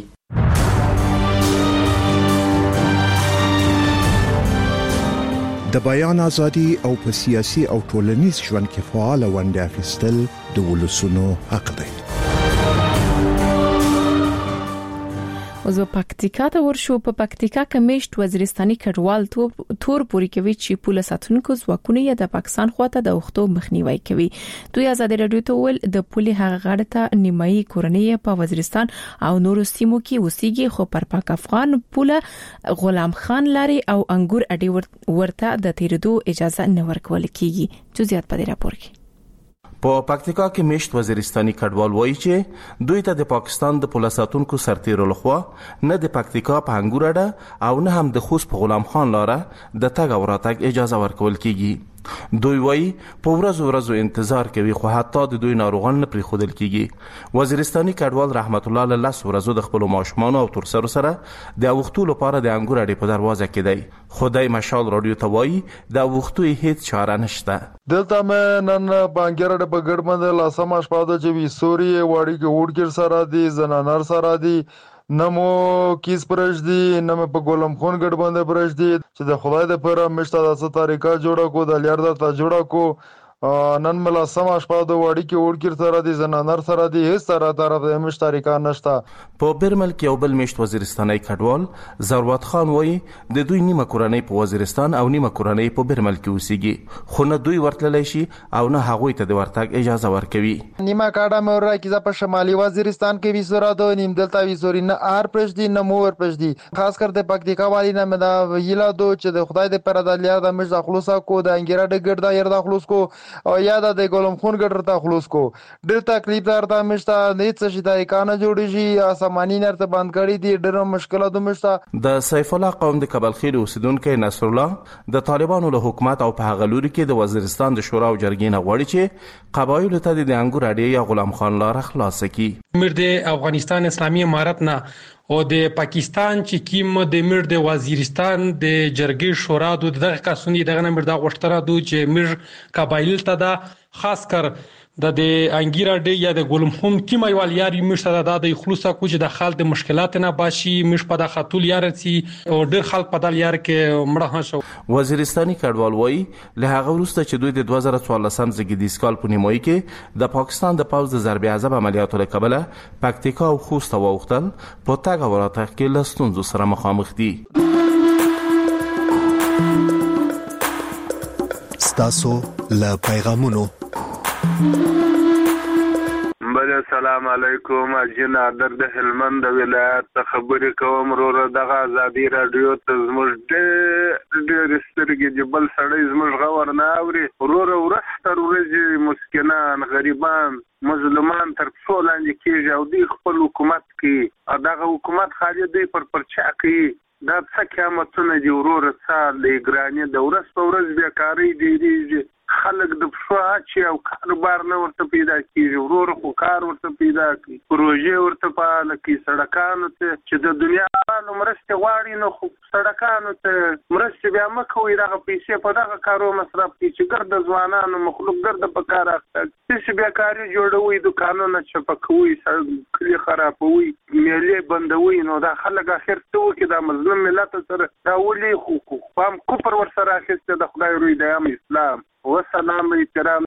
د بیان ازادي او په سیاسي او ټولنیز ژوند کې فعال ونډه اخیستل د ولسونو حق دی. اوس پکتیکا ته ورشو. په پکتیکا کې میشت وزیرستاني کډوال تور پوری کوي چې پولیس ساتونکو ځواکونه یې د پاکستان خواته د وختو مخنیوي کوي. دوی آزاد رادیو ته ول د پولي هغه غړ ته نیمایي کورنۍ په وزیرستان او نورو سیمو کې وسیږي خو پر پاک افغان پوله غلام خان لاري او انګور اډي ورته د تیرېدو اجازه نه ورکول کیږي. جزئیات په دې راپور کې. په پکتیکا کې مشت وزیرستاني کډوال وایي چې دوی ته د پاکستان د پولیساتونکو سرتیرو لخوا نه د پکتیکا په انګور اډه او نه هم د خوست په غلام خان لاره د تګ او راتګ اجازه ورکول کیږي. دوی وایي په ورځو ورځو انتظار کوي خو حتی د دوی ناروغان نه پرېښودل کیږي. وزیرستاني کډوال رحمت الله له لس ورځو د خپلو ماشومانو او ترسرو سره د اوښتو لپاره د انګور اډې په دروازه کې دی. خدای مشال رادیو ته وایي د اوښتو یې هیڅ چاره نشته. دلته مې نن بانګر اډه په ګډمند لاسم شپاده چې وی سوري واړی کې وډګر سره دی زنانر سره دی نمو کیس پرش دی نمو په ګولم خون ګډبند پرش دی چې د خدای د پر مشته د ست طریقه جوړه کو د لیار د تا جوړه کو نن ملا سما شپه د وړي کې وړکر سره دي زنانر سره دي هیڅ سره طرف د مشت طریقه نشته. په برمل کې یو بل مشت وزیرستاني کډوال ضرورت خان وایي د دوی نیمه کورنۍ په وزیرستان او نیمه کورنۍ په برمل کې اوسېږي خو نه دوی ورتللی شي او نه هغوی ته د ورتګ اجازه ورکوي. نیمه کاډه مې ورکه په شمالي وزیرستان کې ویسورا دو نیم دلته ویسوري نه ار پرش دي نه مور پرش دي خاص کر د پکتیکا والی نه مدا ویلا دو چې د خدای د پر د لیار د مش خلاصا کو د انګیرا د ګردا ير د خلاص کو او یاد د ګولم خون ګډر ته خلاص کو ډېر تکلیف درته مشته نه څه شي د کانه جوړی شي اسماني نرته بند کړی دي ډېر مشکلات مشته. د سیف الله قوم د کابل خیر اوسیدونکو نصر الله د طالبانو له حکومت او په هغه لوري کې د وزیرستان د شورا او جرګې نه غواړي چې قبایل ته د انګور اډې یا غلام خان لاره خلاص کړي. مرد افغانستان اسلامي امارت نه او د پاکستان چې کیم د مر د وزیرستان د جرګې شورا د دغه کسونی دغه نمبر د غوښتنه دوی چې مر قبایل ته دا خاص کر د د انګیرا ډې یا د ګولم خون کیمه یوال یاري مشته د د خلوصا کو چې د خال د مشکلات نه باشي مش په د خطول یار سي او ډېر خلک په دل یار کې مړه شو. وزیرستاني کډوال وایي له هغه وروسته چې دوی د دوه زره څوارلسم زګیدي سکال په نیمایي کې د پاکستان د پوځ د ضربې عذاب عملیاتو له کبله پکتیکا او خوست واوښتل په تګ او راتګ کې له ستونزو سره مخامخ دي. ستاسو له پیغامونو بله سلام علیکم اجینا در د هلمند ولایت خبرې کوم وروره دغه ازادي رادیو ته زموږ ډېر ډېر سترګې د بل سړی زموږ غور نه اوري وروره ورځ تر ورځې مسکینان غریبان مظلومان تر پښو لاندې کېږي او دوی خپل حکومت کوي دغه حکومت خالي دوی پر پرچا کوي دا څه قیامتونه دي وروره څه د ګرانې د ورځ په ورځ بیکارۍ ډېرېږي خلک د پښو اچي او کاروبار نه ورته پیدا کېږي وروره خو کار ورته پیدا کړي پروژې ورته فعاله کړي سړکانو ته چې د دنیا والو مرستې غواړي نو خو سړکانو ته مرستې بیا مه کوئ دغه پیسې په دغه کارو مصرف کړي چې ګرده ځوانانو مخلوق ګرده په کار اخته داسې بیکاري جوړوئ دوکانونه چپه کوئ کلي خرابوئ میلې بندوئ نو دا خلک اخر څه وکړي دا مظلوم ملت سره دا ولې خو پام کفر ورسره اخیستی د خدای روی دیام اسلام والسلام احترام.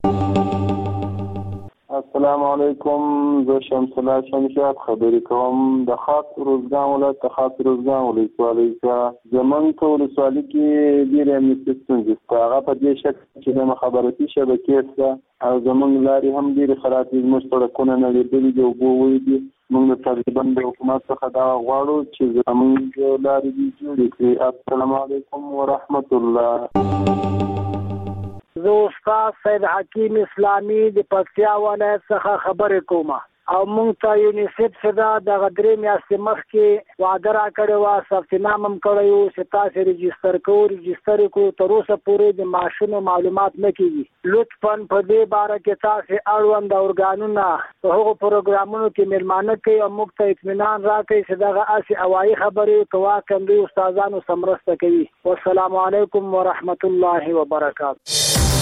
السلام علیکم زه شمس الله شمشاد خبرې کوم د خاص روزګان ولایت د خاص روزګان ولسوالۍ څخه زمونږ په ولسوالۍ کې ډېرې امنیتي ستونزې شته هغه په دې شک چې د مخابراتي شبکې شته او زمونږ لارې هم ډېرې خراب دي زموږ سړکونه نړېدلي دي اوبه وهي دي موږ د طالبان د حکومت څخه دا غواړو چې زمونږ لارې دي جوړې کړي. السلام علیکم ورحمت الله. زه استاد سید حکیم اسلامي د پکتیا ولایت څخه خبرې کوم او مونږ ته یونیسف صدا د غدري میاشتې مخکې وعده راکړې وه ثبتنام هم کړی و چې تاسې رجسټر کوو رجسټر یې کړو تر اوسه پورې د معاشونو معلومات نه کېږي لطفا په دې باره کې تاسې اړوند ارګانونه په هغو پروګرامونو کې مېلمانه کوي او موږ ته اطمینان راکوي چې دغه هسې هوایي خبرې که واقعا دوی استادانو سره مرسته کوي. والسلام علیکم ورحمت الله وبرکاته.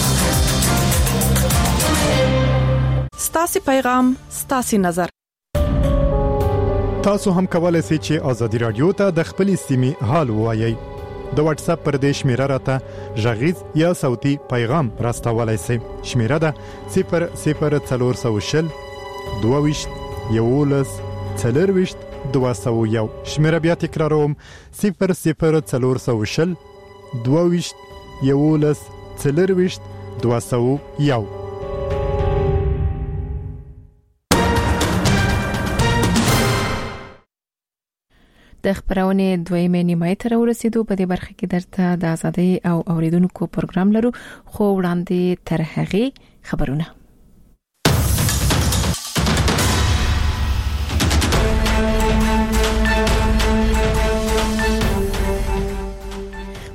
ستاسو پیغام ستاسو نظر تاسو هم کولای شئ چې ازادي رادیو ته د خپل سیمې حال ووایي د واتس اپ پر دې شمیره راته ژغیز یا صوتي پیغام راستولای شئ شمیره ده صفر صفر څلور سوه شل دوه ویشت یولس څلور ویشت دوه سوه یو شمیره بیا تکراروم صفر صفر څلور سوه شل دوه ویشت یولس څلور ویشت دوه سوه یو. د خبرونه دویمه نیمه تر ورسېدو په دې برخه کې درته د ازادي او اوریدونکو پروګرام لرو خو وړاندې تر هغه خبرونه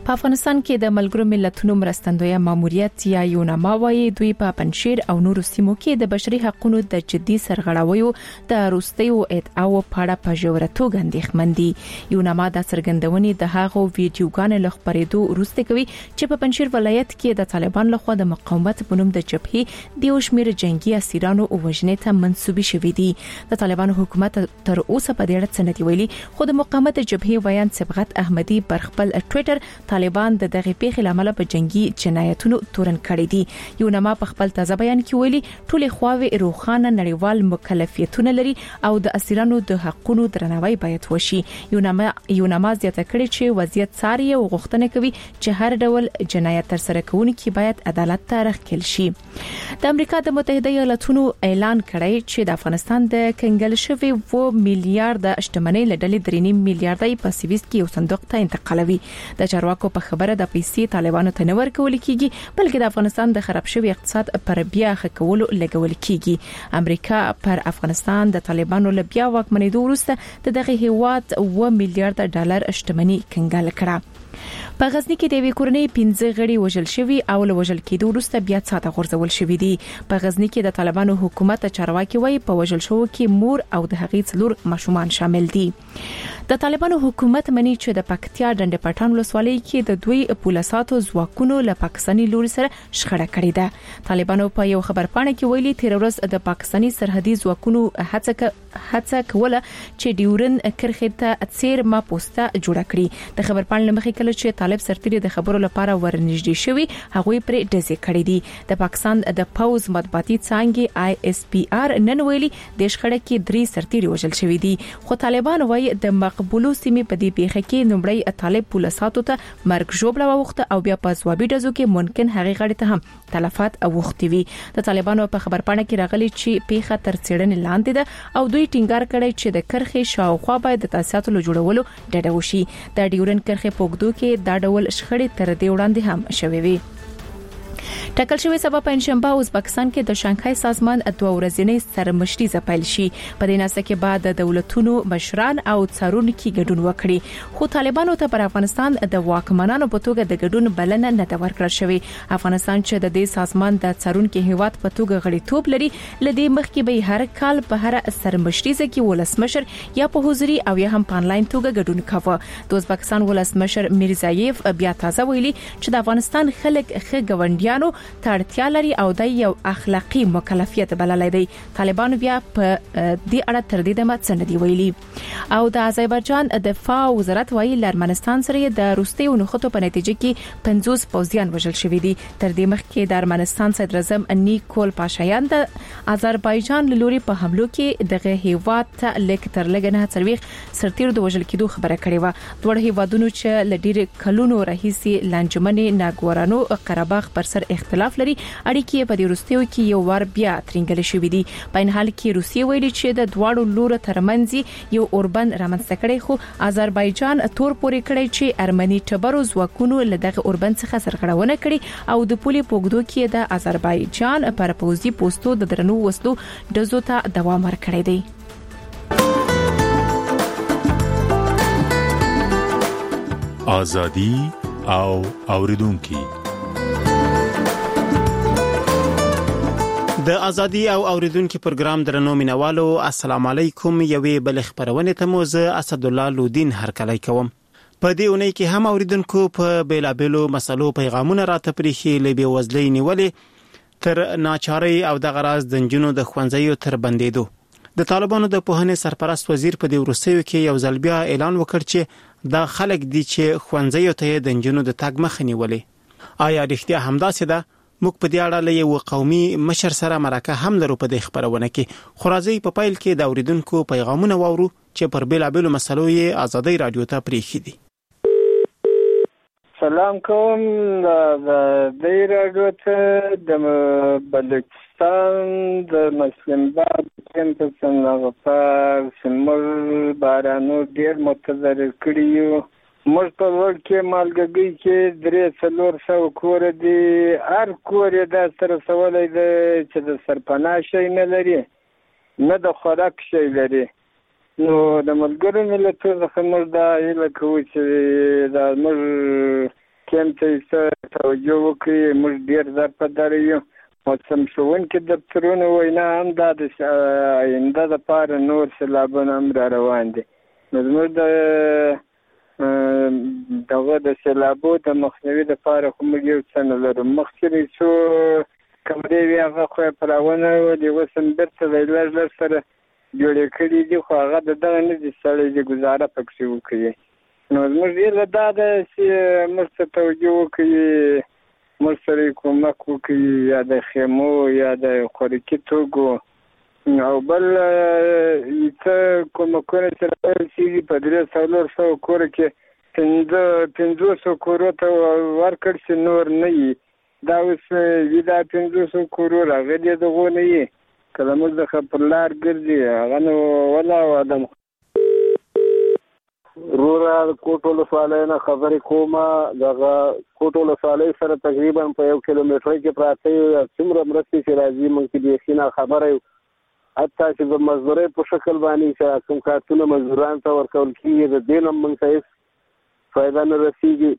په افغانستان کې د ملګرو ملتونو مرستندوی ماموریت یا یوناما وايي دوی په پنځیر او نورو سیمو کې د بشري حقوقو د جدي سرغړاویو د روستیو ادعاو په اړه په ژوره توګه اندېښمن دي. یوناما د څرګندونې د هغو ویډیوګانو لخپرېدو وروسته کوي چې په پنځیر ولایت کې د طالبان لخوا د مقاومت په نوم د جبهې د وشمیر جنگي اسیرانو وژنې ته منسوبي شوې دي. د طالبان حکومت تر اوسه په دې اړه څه نه دی ویلي، خو د مقاومت جبهې ویان صبغت احمدي پر خپل ټوئیټر طالبان د دغه پیښې لامل په جنگي جنایتونو تورن کړي دي. یوناما په خپل تازه بیان کې ویلي ټولې خواوې روخانه نړیوال مکلفیتونه لري او د اسیرانو د حقوقو درناوی باید وشي. یوناما یوناما زیاته کړي چې وضعیت څاري او غوښتنه کوي چې هر ډول جنایت تر سره کوونکي باید عدالت ته راخکل شي. د امریکا د متحده ایالاتونو اعلان کړی چې د افغانستان د کنګل شوی و میلیارډ شتمنۍ لډلې درې میلیارډ په سویس کې یو صندوق ته انتقالوي. د چارواکو په خبره د پیسې طالبانو ته نه ورکول کیږي، بلکې د افغانستان د خراب شوی اقتصاد پر بیا ښه کولو لګول کیږي. امریکا پر افغانستان د طالبانو له بیا واکمنېدو وروسته د دغه هیواد و میلیارډ ډالر شتمنۍ کنګال کړه. په غزنی کې د وی کورنۍ پنځه غړي وژل شوي او له وژل کېدو وروسته بیا څاته غورځول شوي دي. په غزنی کې د طالبانو حکومت چارواکي وایي په وژل شوو کې مور او د هغې څلور ماشومان شامل دي. د طالبانو حکومت مني چې د پکتیا ډنډ پټان ولسوالۍ کې د دوی پولیساتو ځواکونو له پاکستاني لوري سره شخړه کړې ده. طالبانو په یو خبرپاڼه کې ویلي تیر ورځ د پاکستاني سرحدي ځواکونو هڅه هڅه کوله چې ډیورن کرخه ته څیر ما پوسټه جوړه کړي. د خبرپاڼې مخکې کله چې طالب سرتیري د خبرو لپاره ورنږدې شوی هغه پر ډزې کړې دي. د پاکستان د پوز مطبوعاتي څانګې آی اس پی آر نن ویلي د شخړه کې درې سرتیري وژل شوی دي، خو طالبان وایي د مقبولو سیمې په دې پیښه کې نومړی طالب پولیساتو ته مرګ ژوبله وخته او بیا په ځوابي ډزو کې ممکن هغه غړي ته هم تلفات اوختي وي. د طالبانو په خبرپاڼه کې راغلي چې پیښه تر څېړنې لاندې ده او دوی ټینګار کړی چې د کرخې شاوخوا باید د تاسیساتو له جوړولو ډډه وشي. د ډیورن کرخې پوګدو کې دا ډول شخړې تر دې وړاندې هم شوې وي. ټاکل شوی سبا پنځشنبه ازبکستان کې د شانګهای سازمان دوه ورځې سرمشري ځپل شي. په دې ناسه کې بعد د دولتونو مشران او څارونکو ګډون وکړي، خو طالبانو ته پر افغانستان د واکمنانو په توګه د ګډون بلنه نه ده ورکړل شوې. افغانستان چې د دې سازمان د څارونکو هیواد په توګه غړیتوب لري، لدې مخکې به هر کال په هر سرمشري کې ولسمشر یا په حضوري او یا هم په انلاین توګه ګډون کاوه. د ازبکستان ولسمشر میرزایف بیا تازه ویلي چې د افغانستان خلک ښه ګوندیانو تړتیا لري او د یو اخلاقی مکلفیت بللای دی. طالبانو بیا په دې اړه تر دې دمه څه نه دی ویلي. او د آذربایجان دفاع وزارت وایي لرمنستان سره د روسي نخودو په نتیجه کې پنځوس پوځیان وژل شوي دي. تر دې مخکې د ارمنستان صدر اعظم نیکول پاشایان د آذربایجان لوري په حملو کې دغه هیواد ته لیک تر لګنه څلويخ سرتیرو د وژل کېدو خبره کړې و. دوه هیوادونو چې لډیر کلونو راهیسي لانجمنې ناګورانو قرهباغ پر سر اختلاف لري، اړیکې په دې وروستیو کې یو ور بیا ترنګل شوې دي. په ان حال کې روسیه ویلي چې د دواړو لورو ترمنځ یو اوربند رامنځته کړي، خو آذربایجان تور پورې کړی چې ارمني ټبرو ځواکونو له دغه اوربند څخه سرغړونه کړي او د پولي پوګدو کې د آذربایجان پر پوځي پوسټو د درنو وسلو ډزو ته دوام ورکړی دی. ازادي او اوریدونکو د ازادي او اوریدونکو پروګرام درنو مینوالو، السلام علیکم. یوې بل خبرونه ته مو زه اسد الله لودین هرکلی کوم. په دې اونۍ کې هم اوریدونکو په بیلابېلو مسلو پیغامونه راته پریخي، له بې وزلۍ نیولې تر ناچارۍ او د غراز د نجونو د ښوونځیو تر بندېدو. د طالبانو د پوهنې سرپرست وزیر په دې وروستیو کې یو ځل بیا اعلان وکړ چې دا خلک دي چې ښوونځیو ته د نجونو د تګ مخه نیولې. آیا رښتیا همداسې ده؟ موږ په دې اړه له یو قومي مشر سره مرکه هم لرو په دې خبرونه کې. خو راځئ په پیل کې د اوریدونکو پیغامونه واورو چې پر بیلابېلو مسلو یې ازادي رادیو ته پریښي دي. سلام کوم د دې رادیو ته د بلوچستان د مسلم باد کیمپس څخه په سمر بارانو ډېر متضرر کړي یو. موږ په ورځ کې مالګګي کې درې څلور سو کور دي، هر کور یې دا سره سوالای دی چې د سرپناه شي نه لري نه د خوراک شي لري. نو د ملګرو ملتونو څخه موږ دا هیله کوو چې دا موږ سکیم ته توجه وکړي. موږ ډېر درپدر یو. موسم ښوونکي دفترونه وینا هم دا د آینده دپاره نور سیلابونه هم را روان دي. نو زموږ د دغه د سیلابو د مخنیوي دپاره خو موږ یو څه نه لرو. مخکې څو کمرې وي هغه خو یې پړاونه ولې اوس هم بېرته د لږ لږ سره جوړې کړي دي، خو هغه د دغه نه دي سړی د ګزاره پکښې وکړي. نو زموږ هیله دا ده چې موږ ته توجه وکړي، موږ سره کومک وکړي، یا د خیمو یا د خوراکي توکو او بل څه کومکونه چې راپیل شوي په درې څلور سوه کوره کې پنځه پنځوسو کورو ته ورکړل شي، نور نه وي. دا اوس وي دا پنځوسو کورو راغلي دغو نه وي. که زموږ څخه پر لار ګرځي هغه نو ولاړ ادم. وروره د کوټ ولسوالۍ نه خبرې کومه. دغه کوټ ولسوالۍ سره تقریبا په یو کیلومیټر کې پراته یو څومره مرستې چې راځي موږ کې بیخي ناخبره یو. حتی چې د مزدورۍ په شکل باندې چې کوم کارتونه مزدورانو ته ورکول کېږي د دې نه موږ ته هېڅ فایده نه رسېږي.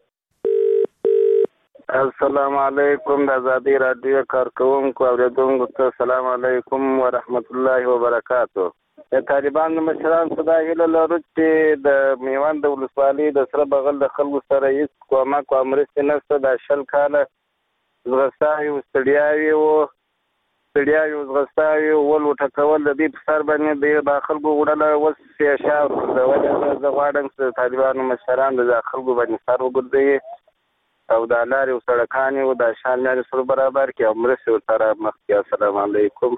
السلام علیکم. د ازادي راډیو کارکوونکو اورېدونکو ته السلام علیکم ورحمت الله وبرکاتو. د طالبانو مشران څه دا هیله لرو چې د میوند د ولسوالۍ د سره بغل د خلکو سره هېڅ کومک او مرستې نشته. دا شل کاله ځغستاوي و ستړیاوې و ستړیاوې و ځغستاوې ول وټکول د دې په سر باندې د خلکو وړله اوس سیاشه ورګرځولې. زه غواړم چې د طالبانو مشران د خلکو باندې سر وګرځوي او دا لارې او سړکانې او دا شان لارې سره برابر کړي او مرستې ورسره مخ کړي. السلام علیکم.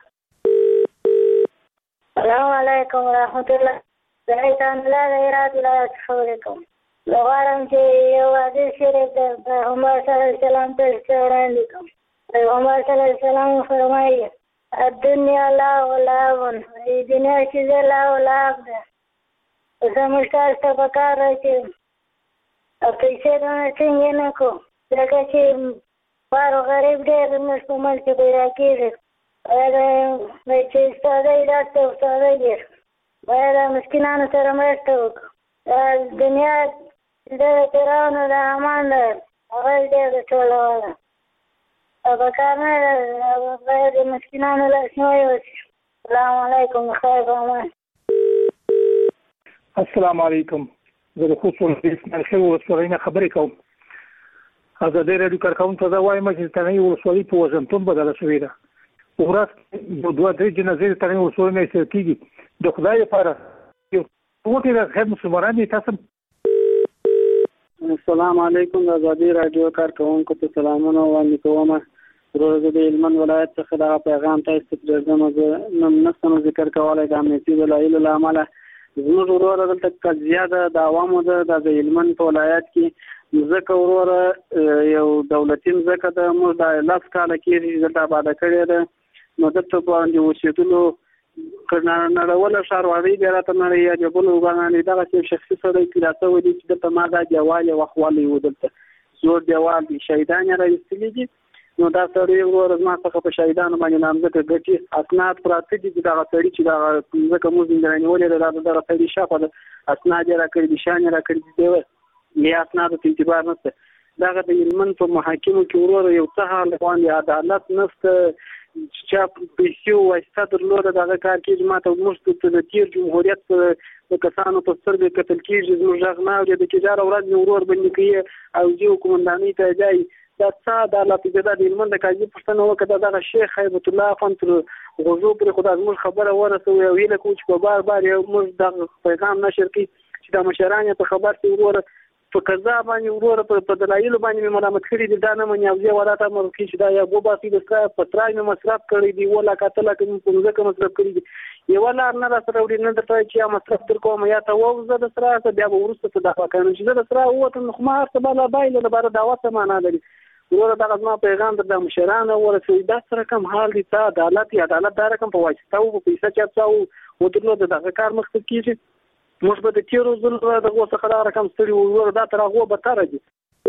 السلام علیکم ورحمت الله. زه ایتان الله د هرات ولایت خبرې کوم. زه غواړم چې یو حدیث شریف د پیغمبر صلی الله علیه وسلم ته وړاندې کړم. پیغمبر صلی الله علیه وسلم فرمایي الدنیا لهو ولعب. دنیا چې ده لهو ولعب ده. اوس موږ تاسو ته پکار ده چې پیسې دونه څنګه نه کړو، ځکه چې بار غریب ډېر زموږ په منځ کې پیدا کېږي. باید چې استادۍ داسې استادۍ ډېر باید مسکینانو سره مرسته وکړو. دنیا د فرعون د حمان ده، هغه ډېر ټولوله او په کار نه ده. باید د مسکینانو لاسنیوی وشي. السلام علیکم. خیر په امان. السلام علیکم. زه د خوست ولسوالۍ اسماعیل خیل ولسوالۍ نه خبرې کوم. ازادي راډیو کارکوونکو ته دا وایم چې تڼۍ ولسوالۍ په وژنتون بدله شوې ده. په ورځ یو دوه درې جنازې د تڼۍ ولسوالۍ نه ایستل کېږي. د خدای لپاره یو وټې د خیر مسلمانان دي. تاسو السلام علیکم. د ازادي راډیو کارکوونکو ته سلامونه وړاندې کوم. وروره زه د هلمند ولایت څخه دغه پیغام تاسو ته پرېږدم. زه نشم ذکر کولی د امنیتي دلایلو له امله. زموږ وروره دلته قضیه ده د عوامو ده. د هلمند په ولایت کې مځکه وروره یو دولتي مځکه ده. موږ د لس کاله کېږي چې دلته آباده کړې ده. نو دلته باندې اوسېدلو نړوله ښاروالۍ بیا راته نړۍ یادېدلو باندې دغسې شخصي سړی پیدا شوی دی چې دلته ما دا دیوال یې وخوالی و. دلته زوړ دیوال دی، شهیدان یې راایستلي دي. نو دا سړی وروره زما څخه په شهیدانو باندې نامځکه ګټي اسناد پراته دي چې دغه سړي چې دغه مځکه موږ رانیولې ده دا دغه سړي شاخوا د اسناد یې راکړي دي، شیان یې راکړي دي. یا اسنادو ته اعتبار نشته. دغه د هلمند په محاکمو کې وروره یو څه حال باندې عدالت نشته. چا پیسې واسطه درلوده دغه کار کېږي. ما ته موږ د تېر جمهوریت د کسانو په سترګې کتل کېږي. زموږ غږ نه اورېده کېږي. هره ورځ مې ورور بندي کوي او ځي قومندانۍ ته ځي. دا څه عدالت دی؟ دا د هلمند د قاضي پوښتنه وکړه. دغه شیخ هیبت الله افغان تر غوږو پورې خو دا زموږ خبره ورسوي او هیله کوو چې په بار بار یو موږ دغه پیغام نشر کړي چې دا مشران یې په خبر شي وروره په قضا باندې وروره په دلایلو باندې مې ملامت کړي دي. دا نه مني او زه ولا ته امر کوي چې دا یا وباسي د سره په ترای مې مصرف کړی دی ولا کاته لا کوم په ځکه مصرف کړی دی. یو لار نه را سره وړي نه درته چې یا مصرف تر کوم یا ته ووزه د سره بیا به وروسته ته دعوا کوم چې د سره وته نو خو ما هر څه بلا بایله لپاره دعوت معنا لري. وروره دغه زما پیغام در د مشرانو ورسوي. دا سره کوم حال دي ته عدالت یا عدالت دا رقم په واسطه او په پیسې چاپساو و درلود دغه کار مخته کیږي. موږ به د تیرو ځلو دغه څخه دا رقم ستړي وروره دا تر هغه به تر دي.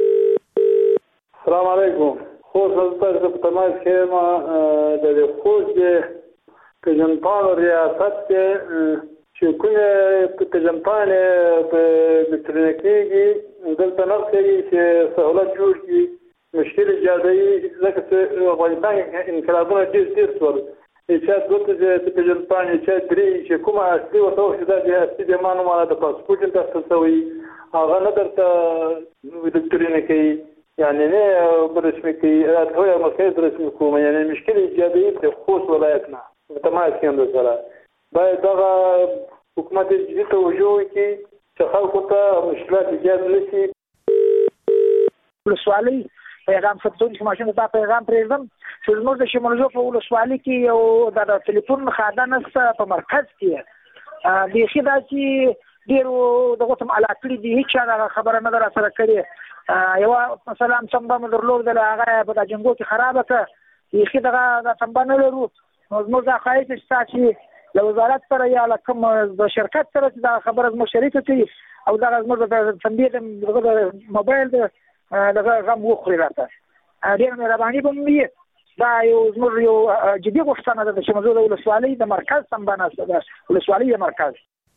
السلام علیکم. خو تاسو په تماس کې ما د خوځ د کجنپان ریاست کې چې کومه کجنپان په ترنکېږي دلته نه کوي چې سهولت جوړ کړي مشکل ایجادوي ځکه چې افغانستان انقلابونه ډېر ډېر شول چې دوه ته پیژند پاڼې چې درې چې کومه اصلي ورته وشي دا د اصلي جما نومونه د پاسپورټ ته اخیستل شوی هغه نه درته دکتورینه کوي یعنی نه برسمي کوي هو یو مسایل برسمي کوم یعنی مشکل ایجادوي د خوست ولایت نه متمایز کېندو سره باید دغه حکومت جدي توجه وکړي چې خلکو ته مشکلات ایجاد نه شي. ولسوالۍ پیغام ثبتون چې ماشین ته پیغام پرېږدم چې زموږ د شمالجو په ولسوالۍ کې یو د ټلیفون خاده نشته په مرکز کې بیخي دا چې ډېرو دغه ته علاقه دي هیڅ چا خبره نه در سره کړې یو مثلا سمبا مدرلور د هغه په د جنګو کې خرابه کړه بیخي دغه د سمبا نه لرو نو زموږ د خایي چې له وزارت سره یا له کوم د شرکت سره چې دا خبره زموږ شریکه کړي او دا زموږ د تنبیه د موبایل د دغه غم وخوري راته ډېر مهرباني به مو وي دا یو زموږ یو جدي غوښتنه ده چې موږ د ولسوالۍ د مرکز سمبانه ده ولسوالۍ د مرکز.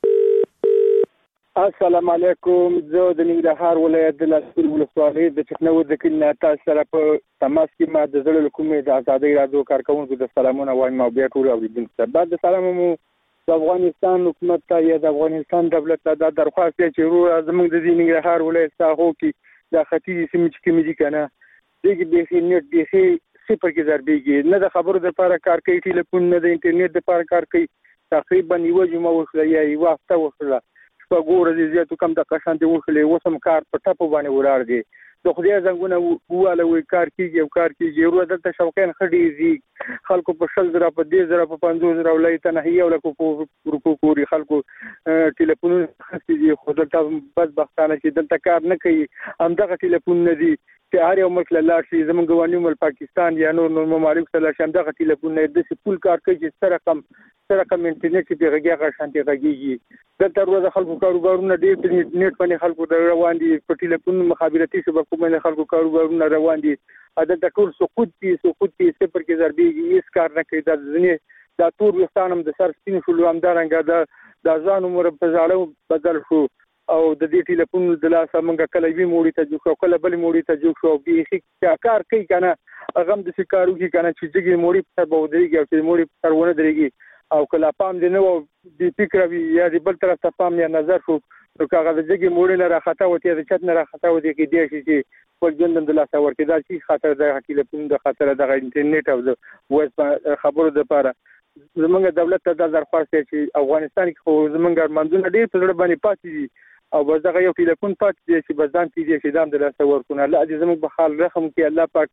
السلام علیکم زه د ننګرهار ولایت د لاسپور ولسوالۍ د چکنو د کلي تاسو سره په تماس کې ما د زړه کومې د ازادۍ رادیو کارکونکو د سلامونه وایم او بیا ټول اوریدونکو ته بعد سلام مو د افغانستان حکومت ته یا د افغانستان دولت ته دا درخواست دی چې زموږ د ننګرهار ولایت ساحو کې د ختیځ سیمې چې کومې دي کنه دغه د انټرنیټ د صفر کې ضربېږي نه د خبرو لپاره کار کوي ټلیفون نه د انټرنیټ لپاره کار کوي تقریبا یو جمعه وشله یا یو هفته وشله په ګوره دي زیاتو کم د قشان دی وشله وسم کار په ټاپو باندې ولاړ دي د خدای زنګونه واله وی کار کیږي او کار کیږي ورو دلته شوقین خډي زی خلکو په شل زره په دې زره په پنځوس زره ولایت نه هي ولکو په روپو پوری خلکو ټلیفون خسي خو دلته بدبختانه چې دلته کار نه کوي هم دغه ټلیفون نه دي چې هر یو ملک له شي زمونږ غواني مل پاکستان یا نور نور ممالک سره شم دغه ټلیفون نه د سپول کار کوي چې سره کم سره کم انټرنیټ په غږی غشانتي غږیږي دلته ورو خلکو کاروبارونه ډیر په انټرنیټ باندې خلکو د روان دي په ټلیفون مخابراتي شبکو باندې خلکو کاروبارونه روان دي عادت ټول سقوط دي سقوط دي صفر کې ضربېږي هیڅ کار نه کوي د ځنې دا تور وستانم د سر سپین شو همدارنګه د د ځان عمر په ځاړو بدل شو او د دې ټلیفون د لاسه موږ کله وی موړي ته جو کله بل موړي ته جو شو به کار کوي کنه هغه د شکارو کې کنه چې جګي موړي په بودريږي او چې موړي په ورونه دريږي او کله پام دې نو د فکر وی یا د بل طرف ته پام یا نظر شو نو هغه د جګي موړي نه راخته وته د چت نه راخته وته کې دی چې په ژوند د لاسه ورته دا چې خاطر د ټلیفون د خاطر د انټرنیټ او د وایس خبرو د لپاره زمونږ دولت ته د درخواست چې افغانستان کې خو زمونږ منځونه ډېر په لړ باندې پاتې دي او بس دغه یو ټلیفون پاتې دی چې بزان تیږي چې دام د لاسه ورکونه الله دې زموږ په حال رحم کې الله پاک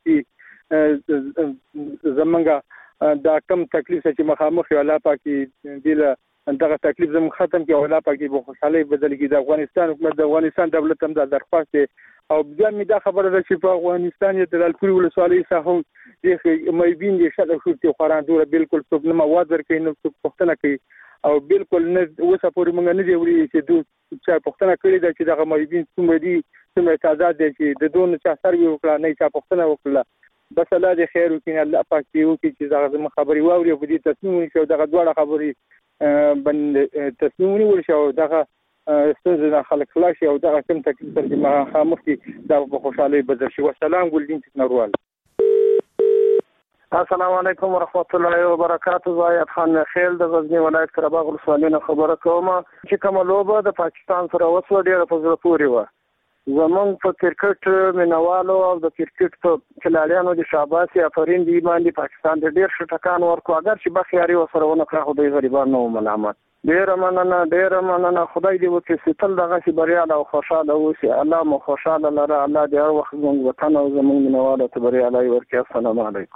دې زمونږ دا کم تکلیف چې مخامخ یو الله پاک دې له دغه تکلیف زموږ ختم کې او الله پاک دې په خوشحالي بدل کې د افغانستان حکومت د افغانستان دولت هم د درخواست او بیا مې دا خبره ده چې په افغانستان یې د لالپوري ولسوالۍ ساحو د مېبین دي شته شو چې خوراندوره بالکل څوک نه مواد ورکوي نو څوک پوښتنه کوي او بالکل نه اوسه پورې موږ نه دی وړي چې دوی چې پوښتنه کړې ده چې دغه مېبین څومره دي څومره تعداد دي چې د دوه چا سروي وکړه نه چا پوښتنه وکړه بس الله دې خیر وکړي الله پاک دې وکړي چې دغه خبري واوري او دې تصمیم ونیسي دغه دواړه خبري باندې تصمیم ونیول شي او دغه ستاسو خلک خلاص او دغه کوم تکلیف تر ما خامخ کې دا په خوشحالي بدل شي والسلام ګلدین تنروال. السلام علیکم ورحمت الله وبرکاته. زاید خان خیل د غزنی ولایت قرهباغ ولسوالۍ نه خبره کوم چې کومه لوبه د پاکستان سره وسو ډیره په زړه پورې و زمونږ په کرکټ مینوالو او د کرکټ په کلالیانو د شاباسي افرین دی باندې پاکستان د ډیر شټکان ورکو اگر چې بخیاري وسره ونه کړه خو د غریبانو ملامت ډیر مننه ډیر مننه خدای دې وکړي ستل دغه شي بریاله او خوشاله اوسي الله مو خوشاله لره الله دې هر وخت زموږ وطن او زموږ مینوالو ته بریاله ورکړي. السلام علیکم.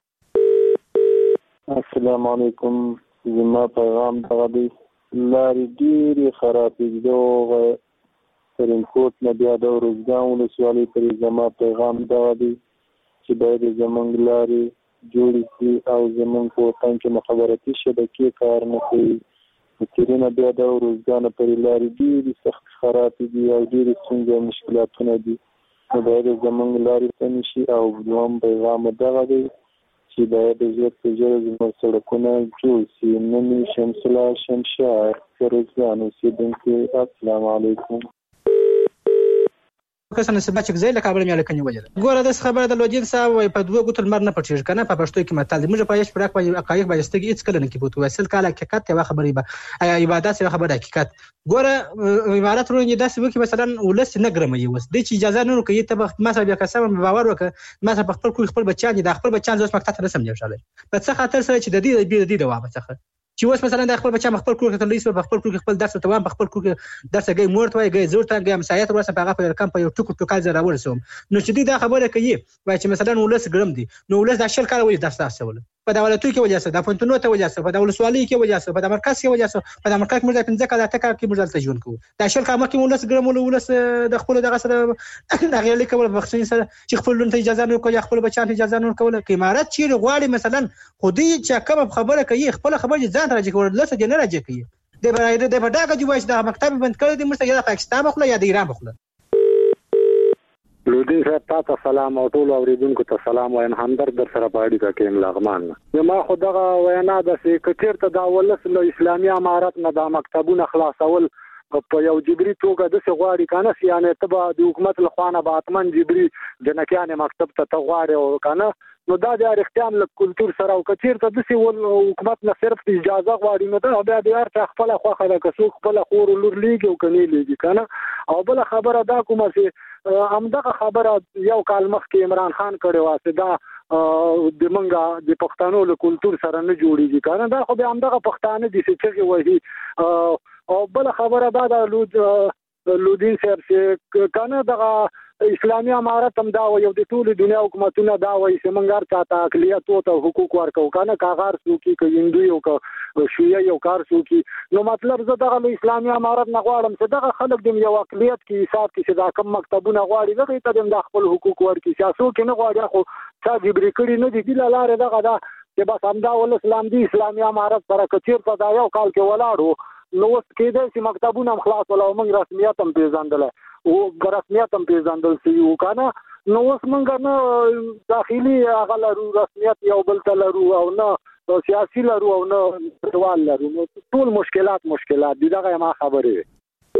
السلام علیکم. زما پیغام دغه دی لارې ډېرې خرابې دغه ترینکوټ نه بیا د ارزګان ولسوالۍ پورې زما پیغام دغه دی چې باید زموږ لارې جوړې شي او زموږ په وطن کې مخابراتي شبکې کار نه کوي. ترینه بیا د ارزګان پورې لارې ډېرې سخت خرابې دي او ډېرې ستونزې او مشکلاتونه دي نو باید زموږ لارې ته نشي او دویم پیغام دغه دی چې باید ژر په ژر زموږ سړکونه جوړ شي. نن شمس الله شمشار ارزګان اوسېدونکی. السلام علیکم. کسانه سبا چې ځای له کابل مې لکنی وجه ګوره د خبره د لوجین صاحب وای په دوه ګوتل مر نه پټیږي کنه په پښتو کې متل دی موږ په یش پرک په حقایق باندې هیڅ کله نه کیږي وسل کاله حقیقت ته خبرې به عبادت سره خبره حقیقت ګوره عبادت ورونی داسې وکي مثلا ولس نه ګرمي وس د چې اجازه نه کوي ته ما سره بیا قسم باور وکړه ما سره خپل خپل بچان د خپل بچان زوس مکتب ته رسم دی شاله په څه خاطر سره چې د دې د دې د وابه څخه چې اوس مثلا د خپل بچا خپل کور کې تللی سو خپل کور کې خپل درس ته وام خپل کور کې درس غي مورت وای غي زور ته غي مسایت ورسره په هغه په کم په یو ټکو ټکو ځای راورسوم نو چې دې دا خبره کوي وای چې مثلا ولس ګرم دي نو ولس د شل کال وایي درس تاسول په دولتو کې وجه سره د پونتونو ته وجه سره په دولت سوالي کې وجه سره په مرکز کې وجه سره په مرکز کې موږ پنځه کال ته کې موږ ته ژوند کوو د شل کال مخکې ولس ګرم ولس د خپل دغه سره د غیر لیکول بخښنې سره چې خپل لون ته اجازه نه کوي خپل بچان ته اجازه نه کوي کې امارات چې غواړي مثلا خودي چې کوم خبره کوي خپل خبره ځان راځي کول لسه نه راځي کوي د برایده د بډاګه جوړش د مکتب بند کړی د مرسته یا پاکستان مخله یا د ایران مخله لودین صاحب تاسو سلام او ټول اوریدونکو ته سلام وایم همدرد در سره پاړی کا کېم لغمان ما خو دغه وینا د سکرټیر ته دا ولس له اسلامي امارات نه د مکتبونو خلاصول په یو جبري توګه د سغواړي کنه سیانه تبع د حکومت له خوانه به اتمن جبري جنکیانه مکتب ته تغواړي او کنه نو دا د اختیام له کلچر سره او کچیر ته د سی حکومت نه صرف اجازه غواړي نو دا بیا د هر څه خپل خوخه د کسو خپل خور لور لیږي او کني لیږي کنه او بل خبره دا کومه چې همدغه خبره یو کال مخکې عمران خان کړی واسه دا د منګه د پښتنو له کلچر سره نه جوړیږي کنه دا خو به همدغه پښتانه دي چې وایي او بل خبره دا د لودین صاحب چې کنه دغه اسلامي امارت هم دا یو د ټول دنیا حکومتونه دا وایي چې منګار چاته اقلیت او ته حقوق ورکو کنه کاغار سوکي ک هندو یو ک شیعه یو کار سوکي نو مطلب زه دغه اسلامي امارت نه غواړم چې دغه خلک د یو اقلیت کې حساب کې چې دا کم مکتبونه غواړي دغه ته د خپل حقوق ورکي سیاسو کې نه غواړي خو څا جبري کړي نه دي د لارې دغه دا چې بس همدا ول اسلام دی اسلامي امارت سره کچیر په دا یو کال کې ولاړو نو اوس کېدای چې مکتبونه هم خلاص ولا موږ رسمیت هم پیژندل او رسمیت هم پیژندل سی یو کنه نو اوس موږ نه داخلي هغه لرو رسمیت یو بل ته لرو او نه سیاسي لرو او نه ډول لرو نو ټول مشکلات مشکلات دي دغه ما خبره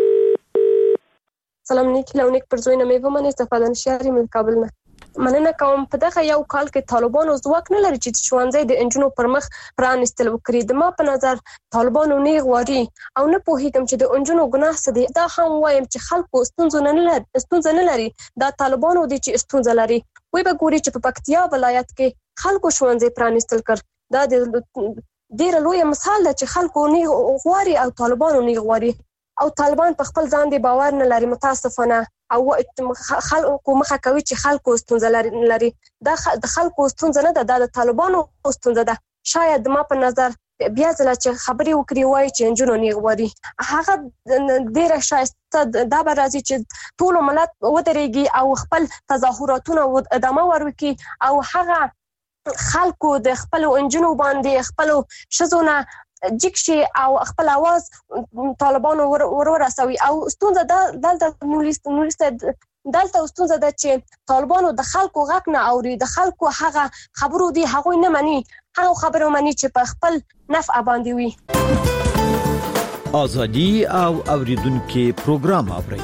سلام نیکی لونیک پر زوینه مې ومنه استفاده نشاري من کابل نه مننه کوم په دغه یو کال کې طالبانو ځواک نه لري چې ښوونځي د انجونو پر مخ پرانستل وکړي د ما په نظر طالبانو نه غواړي او نه پوهیږم چې د انجونو ګناه څه دی دا هم وایم چې خلکو ستونزه نه لري ستونزه نه لري دا طالبانو دي چې ستونزه لري وای به ګوري چې په پکتیا ولایت کې خلکو ښوونځي پرانستل کړ دا د ډیر لوی مثال دی چې خلکو نه غواړي او طالبانو نه غواړي او طالبان په خپل ځان دی باور نه لري متاسفانه او خلکو مخه کوي چې خلکو ستونزه لري دا د خلکو ستونزه نه ده د طالبانو ستونزه ده شاید ما په نظر بیا ځله چې خبرې وکړي وای چې انجونو نه غواړي هغه ډیره شایسته دا به راځي چې ټول ملت ودرېږي او خپل تظاهراتونه ادامه ورکړي او هغه خلکو د خپل انجونو باندې خپل شزونه جکشي او خپل आवाज طالبانو ور ورسوي او ستونزه دلته نورسته دلته ستونزه ده چې طالبانو د خلکو غږ نه اوري د خلکو هغه خبرو دي هغه نه مني هغه خبرو مني چې په خپل نفع باندې وي ازادي او اوریدونکو پروګرام اوري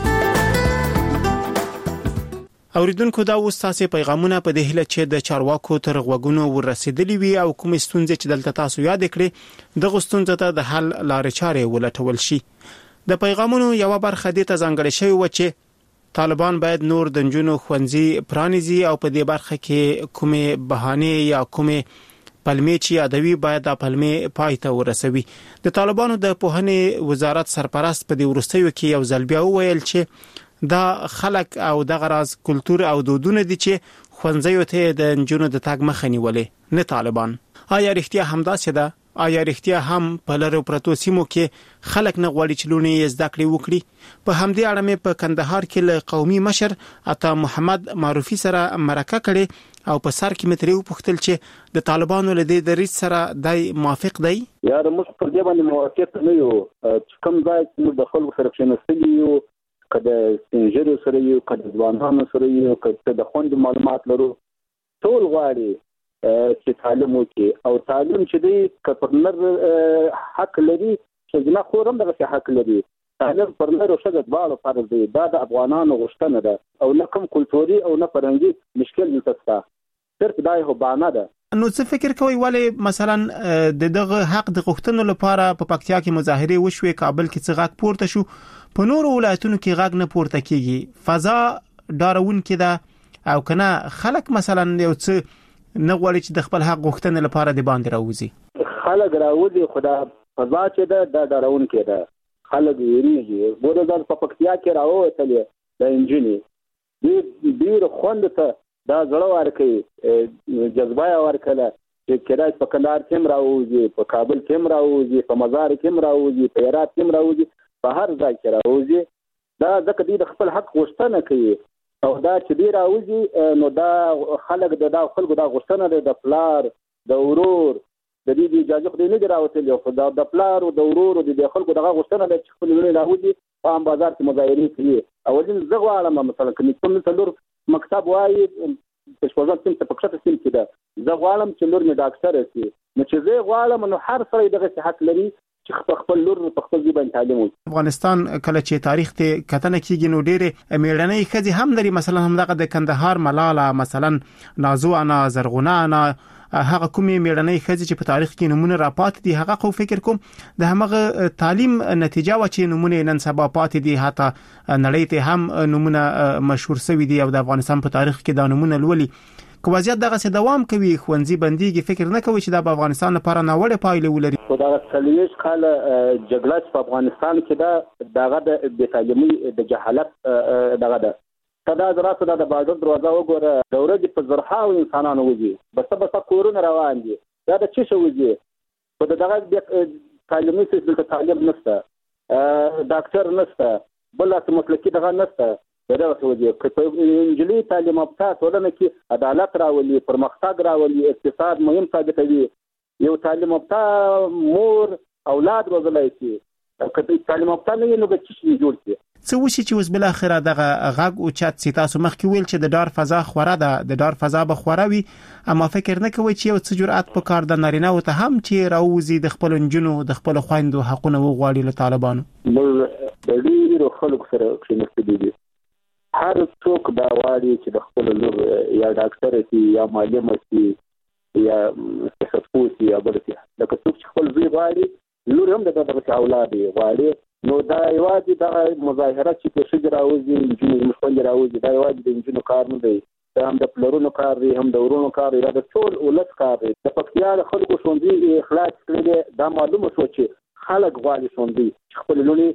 اوریدونکو دا وستاسې پیغامونه په دې هله چې د چارواکو تر غوګونو ورسېدلی وي او کوم ستونزې چې دلته تاسو یاد کړئ د غستونځ ته د حل لارې چارې ولټول شي د پیغامونو یو برخه د ته ځانګړې شوی و چې طالبان باید نور د جنونو خوندزي پرانیزي او په دې برخه کې کومه بهانه یا کومه پلمې چې ادوی باید د پلمې پای ته ورسوي د طالبانو د پوهنې وزارت سرپرست په دې ورستیو کې یو ځل بیا ویل چې دا خلک او د غراز کلچر او دودونه دي چې خوندزیو ته د جنونو د تاګ مخ نیولې نه طالبان آیا رښتیا همدا څه ده آیا رښتیا هم په لارو پرتو سیمو کې خلک نه غواړي چې لونی زده کړې وکړي په همدې اړه مې په کندهار کې له قومي مشر عطا محمد معروفي سره مرکه کړې او په سر کې متریو پختل چې د طالبانو له دې دریځ سره دای موافق دی یا د موږ په دې باندې موافق نه یو چې کوم ځای چې د خلکو سره شناستلی یو کله سنجرو سره یو کله ځوانانو سره یو کله د خوند معلومات لرو ټول غواړي چې تعلیم وکړي او تعلیم چې دی کپرنر حق لري چې نه خورم دغه حق لري تعلیم پر نر او ښځه دواړو فرض دی. دا د افغانانو غوښتنه ده او نه کوم کلتوري او نه فرهنګي مشکل نشته، صرف دا یو بهانه ده. نو څه فکر کوي ولې مثلا د دغه حق د غوښتنو لپاره په پکتیا کې مظاهره وشوي، کابل کې څه غږ پورته شو، په نورو ولایتونو کې غږ نه پورته کیږي؟ فضا ډارون کې ده او کنه خلک مثلا یو څه نه غواړي چې د خپل حق غوښتنې لپاره د باندې راوځي؟ خلک راوځي، خدا فضا چې ده د ډارون کې ده، خلک ویریږي. ګوره دا په پکتیا کې راووتلې د انجینې ډیر خوند ته دا زړه ورکوي، جذبه ورکړه چې کله په کندهار کې راوځي، په کابل کې راوځي، په مزار کې راوځي، په هرات کې راوځي، په هر ځای کې راوځي. دا ځکه دوی د خپل حق غوښتنه کوي او دا چې دوی راوځي نو دا خلک د دا خلکو دا غوښتنه ده د پلار د ورور د دې د اجازه خو نه راوتلی، خو دا د پلار او د ورور د خلکو دغه غوښتنه ده چې خپل لوري راوځي په عام بازار کې مظاهرې کوي. او ولې زه غواړم مثلا کوم کوم څلور مکتب وایي په شپږم سیم ته پکښته سیم کې ده، زه غواړم چې لور مې ډاکټر شي. نو چې زه غواړم نو هر سړی دغه صحت لري چې خپل لور په خپل ځای باندې تعلیم وکړي. افغانستان کله چې تاریخ ته کتنه کیږي نو ډېرې میړنۍ ښځې هم لري، مثلا هم دغه د کندهار ملاله، مثلا نازو انا، زرغونه انا، هغه کومې میړنۍ ښځې چې په تاریخ کې نمونه راپات دي. هغه خو فکر کوم د همغه تعلیم نتیجه و چې نمونه نن سبا پات دي، حتی نړۍ ته هم نمونه مشهور شوی دي او د افغانستان په تاریخ کې دا نمونه لولي. که وضعیت دغه څه دوام کوي، ښوونځي بنديږي، فکر نه کوي چې دا په افغانستان لپاره ناوړه پایلې ولري؟ خو دا څلوېښت کاله جګړه په افغانستان کې ده، دغه د بې تعلیمۍ د جهالت دغه ده. دا دراسه د بازار دروازه وګوره، د ورځې په زرهاو انسانانو وځي، بس بس کورونه روان دي. دا د څه شو وځي؟ په دغه تعلیمي سیستم کې تعلیم نشته، ډاکټر نشته، بل څه مسلکي دغه نشته. دا څه وځي؟ په انجلي تعلیم یافته ټولنه کې عدالت راولي، پرمختګ راولي، اقتصاد مهم ثابتوي. یو تعلیم یافته مور اولاد روزلای شي، که تعلیم یافته نه وي نو به څه شي جوړ شي؟ څه وشي چې اوس بل اخره دغه غږ او چت سي تاسو مخکې ویل چې د ډار فضا خوره ده، د ډار فضا به خوره وي، اما فکر نه کوي چې یو څه جرأت په کار د نارینه او ته هم چې راوځي د خپل انجونو د خپل خويندو حقونه وغواړي له طالبانو؟ موږ د ډیرو خلکو سره کښینستلي دي، هر څوک دا غواړي چې د خپل لور یا ډاکټر شي یا معلم شي یا سیاستپوه شي یا بل څه. لکه څوک چې خپل زوی غواړي، لور هم دغه اولاد غواړي. نو دا یوازې د مظاهره چې په شګ راوځي، انجونې مخوندې راوځي، دا یوازې د انجونو کار نه دی، دا هم د پلرونو کار دی، هم د ورونو کار دی، دا د ټول ولس کار دی. د پکتیا د خلکو ښوونځي اخلاص کړی دی. دا معلومه شو چې خلک غواړي ښوونځي چې خپل لونې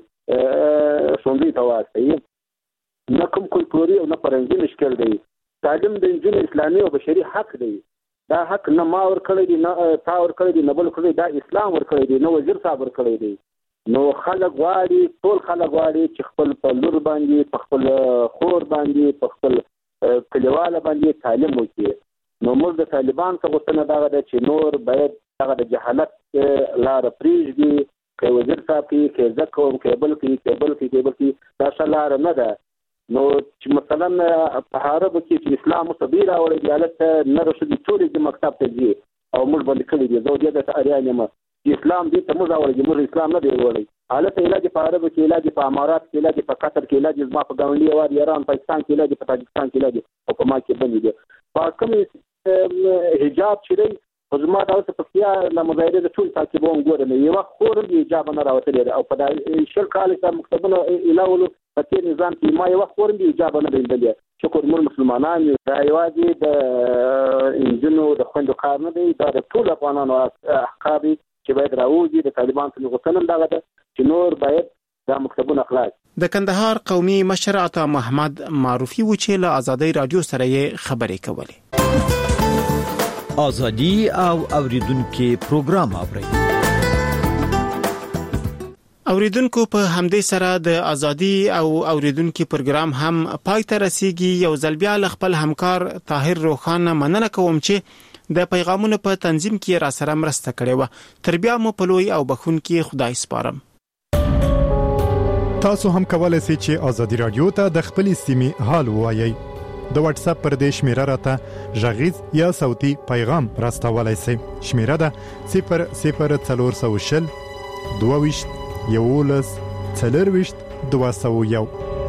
ښوونځي ته واستوي. نه کوم کلتوري او نه فرهنګي مشکل دی. تعلیم د انجونو اسلامي او بشري حق دی. دا حق نه ما ورکړی دی، نه تا ورکړی دی، نه بل کړی، دا اسلام ورکړی دی، نه وزیر صاحب ورکړی دی. نو خلک غواړي، ټول خلک غواړي چې خپل په لور باندې، په خپل خور باندې، په خپل کلیواله باندې تعلیم وکړي. نو موږ د طالبان څخه غوښتنه دا ده چې نور باید هغه د جهالت لاره پرېږدي، که وزیر صاحب کې، که زه کوم، که بل کې، که بل کې، که بل کې، دا ښه لاره نه ده. نو چې مثلا په عربو کې چې اسلام مصدي راوړی دی، هلته نه رسېدي، ټولې د مکتب ته ځي او موږ باندې کړي دي. زه دې ته اریان یم اسلام دې ته موږ راوړی، موږ اسلام نه دی وړی. هلته علاج په عربو کې، علاج په امارات کې، علاج په قطر کې، علاج زما په ګاونډي هېواد ایران پاکستان کې، علاج په تاجکستان کې، علاج او په ما کې بندي دي. په کوم حجاب چې دی، خو زما دا اوس پکتیا د مظاهرې د ټول تعقیبوم ګورم، یوه خور هم د حجاب نه راوتلی ده او په دا شل کال چې مکتبونه ایلاولو په تېر نظام کې ما یوه خور هم د حجاب نه ده لیدلې. شکر موږ مسلمانان یو. دا یوازې د انجونو د خویندو کار نه دی، دا د ټولو افغانانو حق دی چې باید راوځي. د طالبان څخه غوښتنه دغه ده چې نور باید دا مکتبونه خلاص. د کندهار قومي مشر عطا محمد معروفي و چې له آزادۍ رادیو سره یې خبرې کولې. آزادي او اوریدونکو پروګرام اوري. اوریدونکو په همدې سره د آزادي او اوریدونکو پروګرام هم پای ته رسیدي. یو ځل بیا ل خپل همکار طاهر روخان مننه کوم چې د پیغامونو په تنظیم کې را سره مرسته کړې و. تر بیا مو په لوی او بخښونکي خدای سپارم. تاسو هم کولای شئ چې آزادي رادیو ته د خپل سیمې حال ووایي. د واتس اپ پر دې شمیره راته ژغیز یا صوتي پیغام راستولای شئ. شمیره ده صفر صفر څلور سوه شل دوه ویشت یولس څلرويشت دوه سوه یو.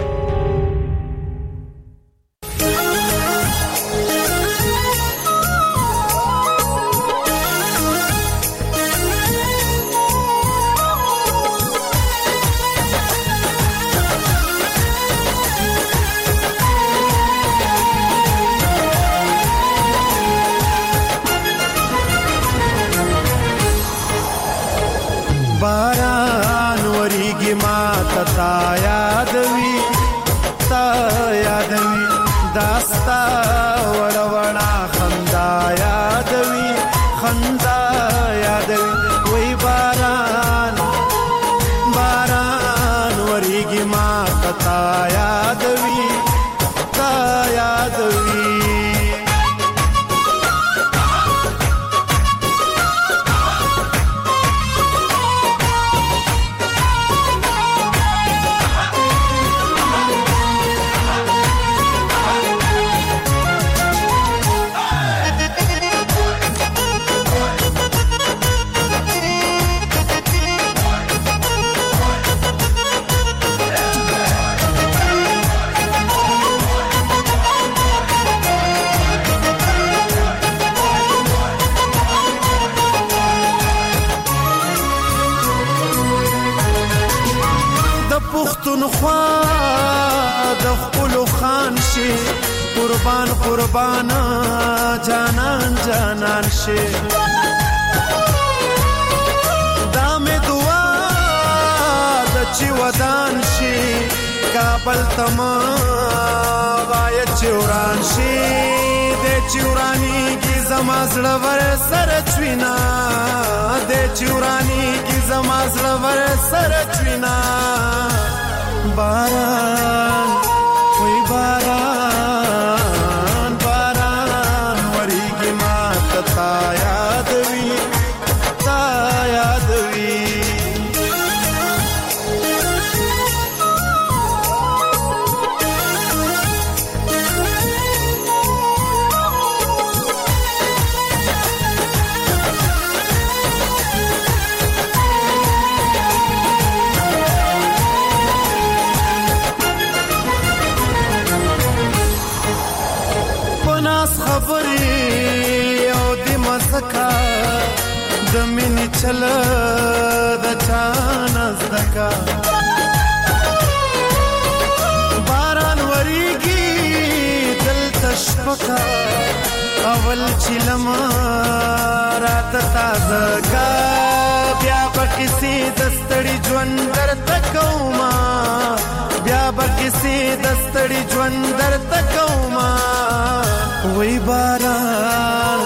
باران وریږي ما تا یادوي تا یادوي داستا وړوړا خندا یادوي خندا یادوي وای باران باران وریږي ما تا یادوي تا یادوي پښتونخوا د خپل خان شي قربان قربان جانان جانان شي دا مې دعا د چې ودان شي کابل تما وای چوران شي د چورانی کی زما زړه ور سر چوینا د چورانی کی زما زړه ور سر چوینا باران وی باران باران وریږي ما تا یادوي تا یادوي خبرې او د مزکا د مینې چل د چانه زدکا باران وریږي دلته شپکا اول چې لمه راته تازه کا بیا به کیسې د ستړي ژوند درته کومه بیا به کیسې د ستړي ژوند درته کومه وی باران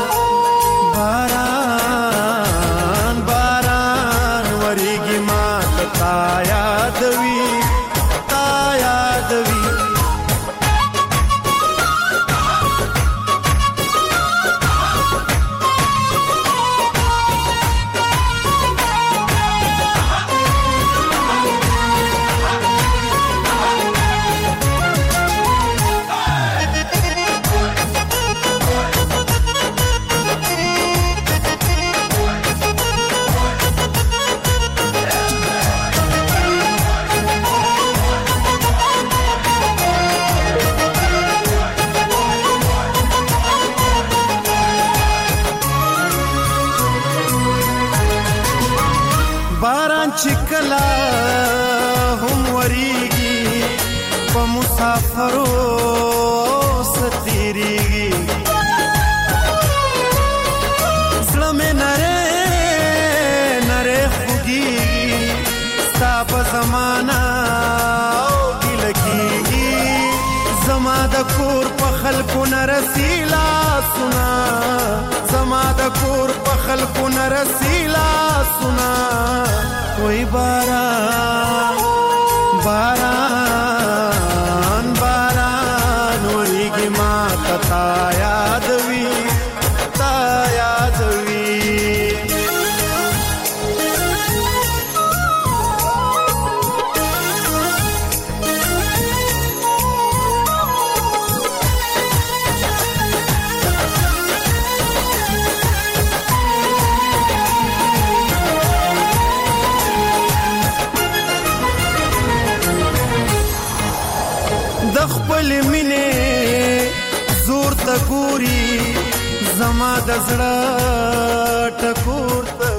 باران باران وریږي ما تا یادوي تا یادوي چکلا هم وریږي په مسافرو ستیریږي زړه مې نره نره خوږیږي ستا په زمانه او ګیله کېږي زما د کور په خلکو نه رسي لاسونه زما د کور په خلکو نه رسي لاسونه وی باران باران باران وریږي ما تا یادوي تا یادوي ته ګوري زما د زړه ټکور ته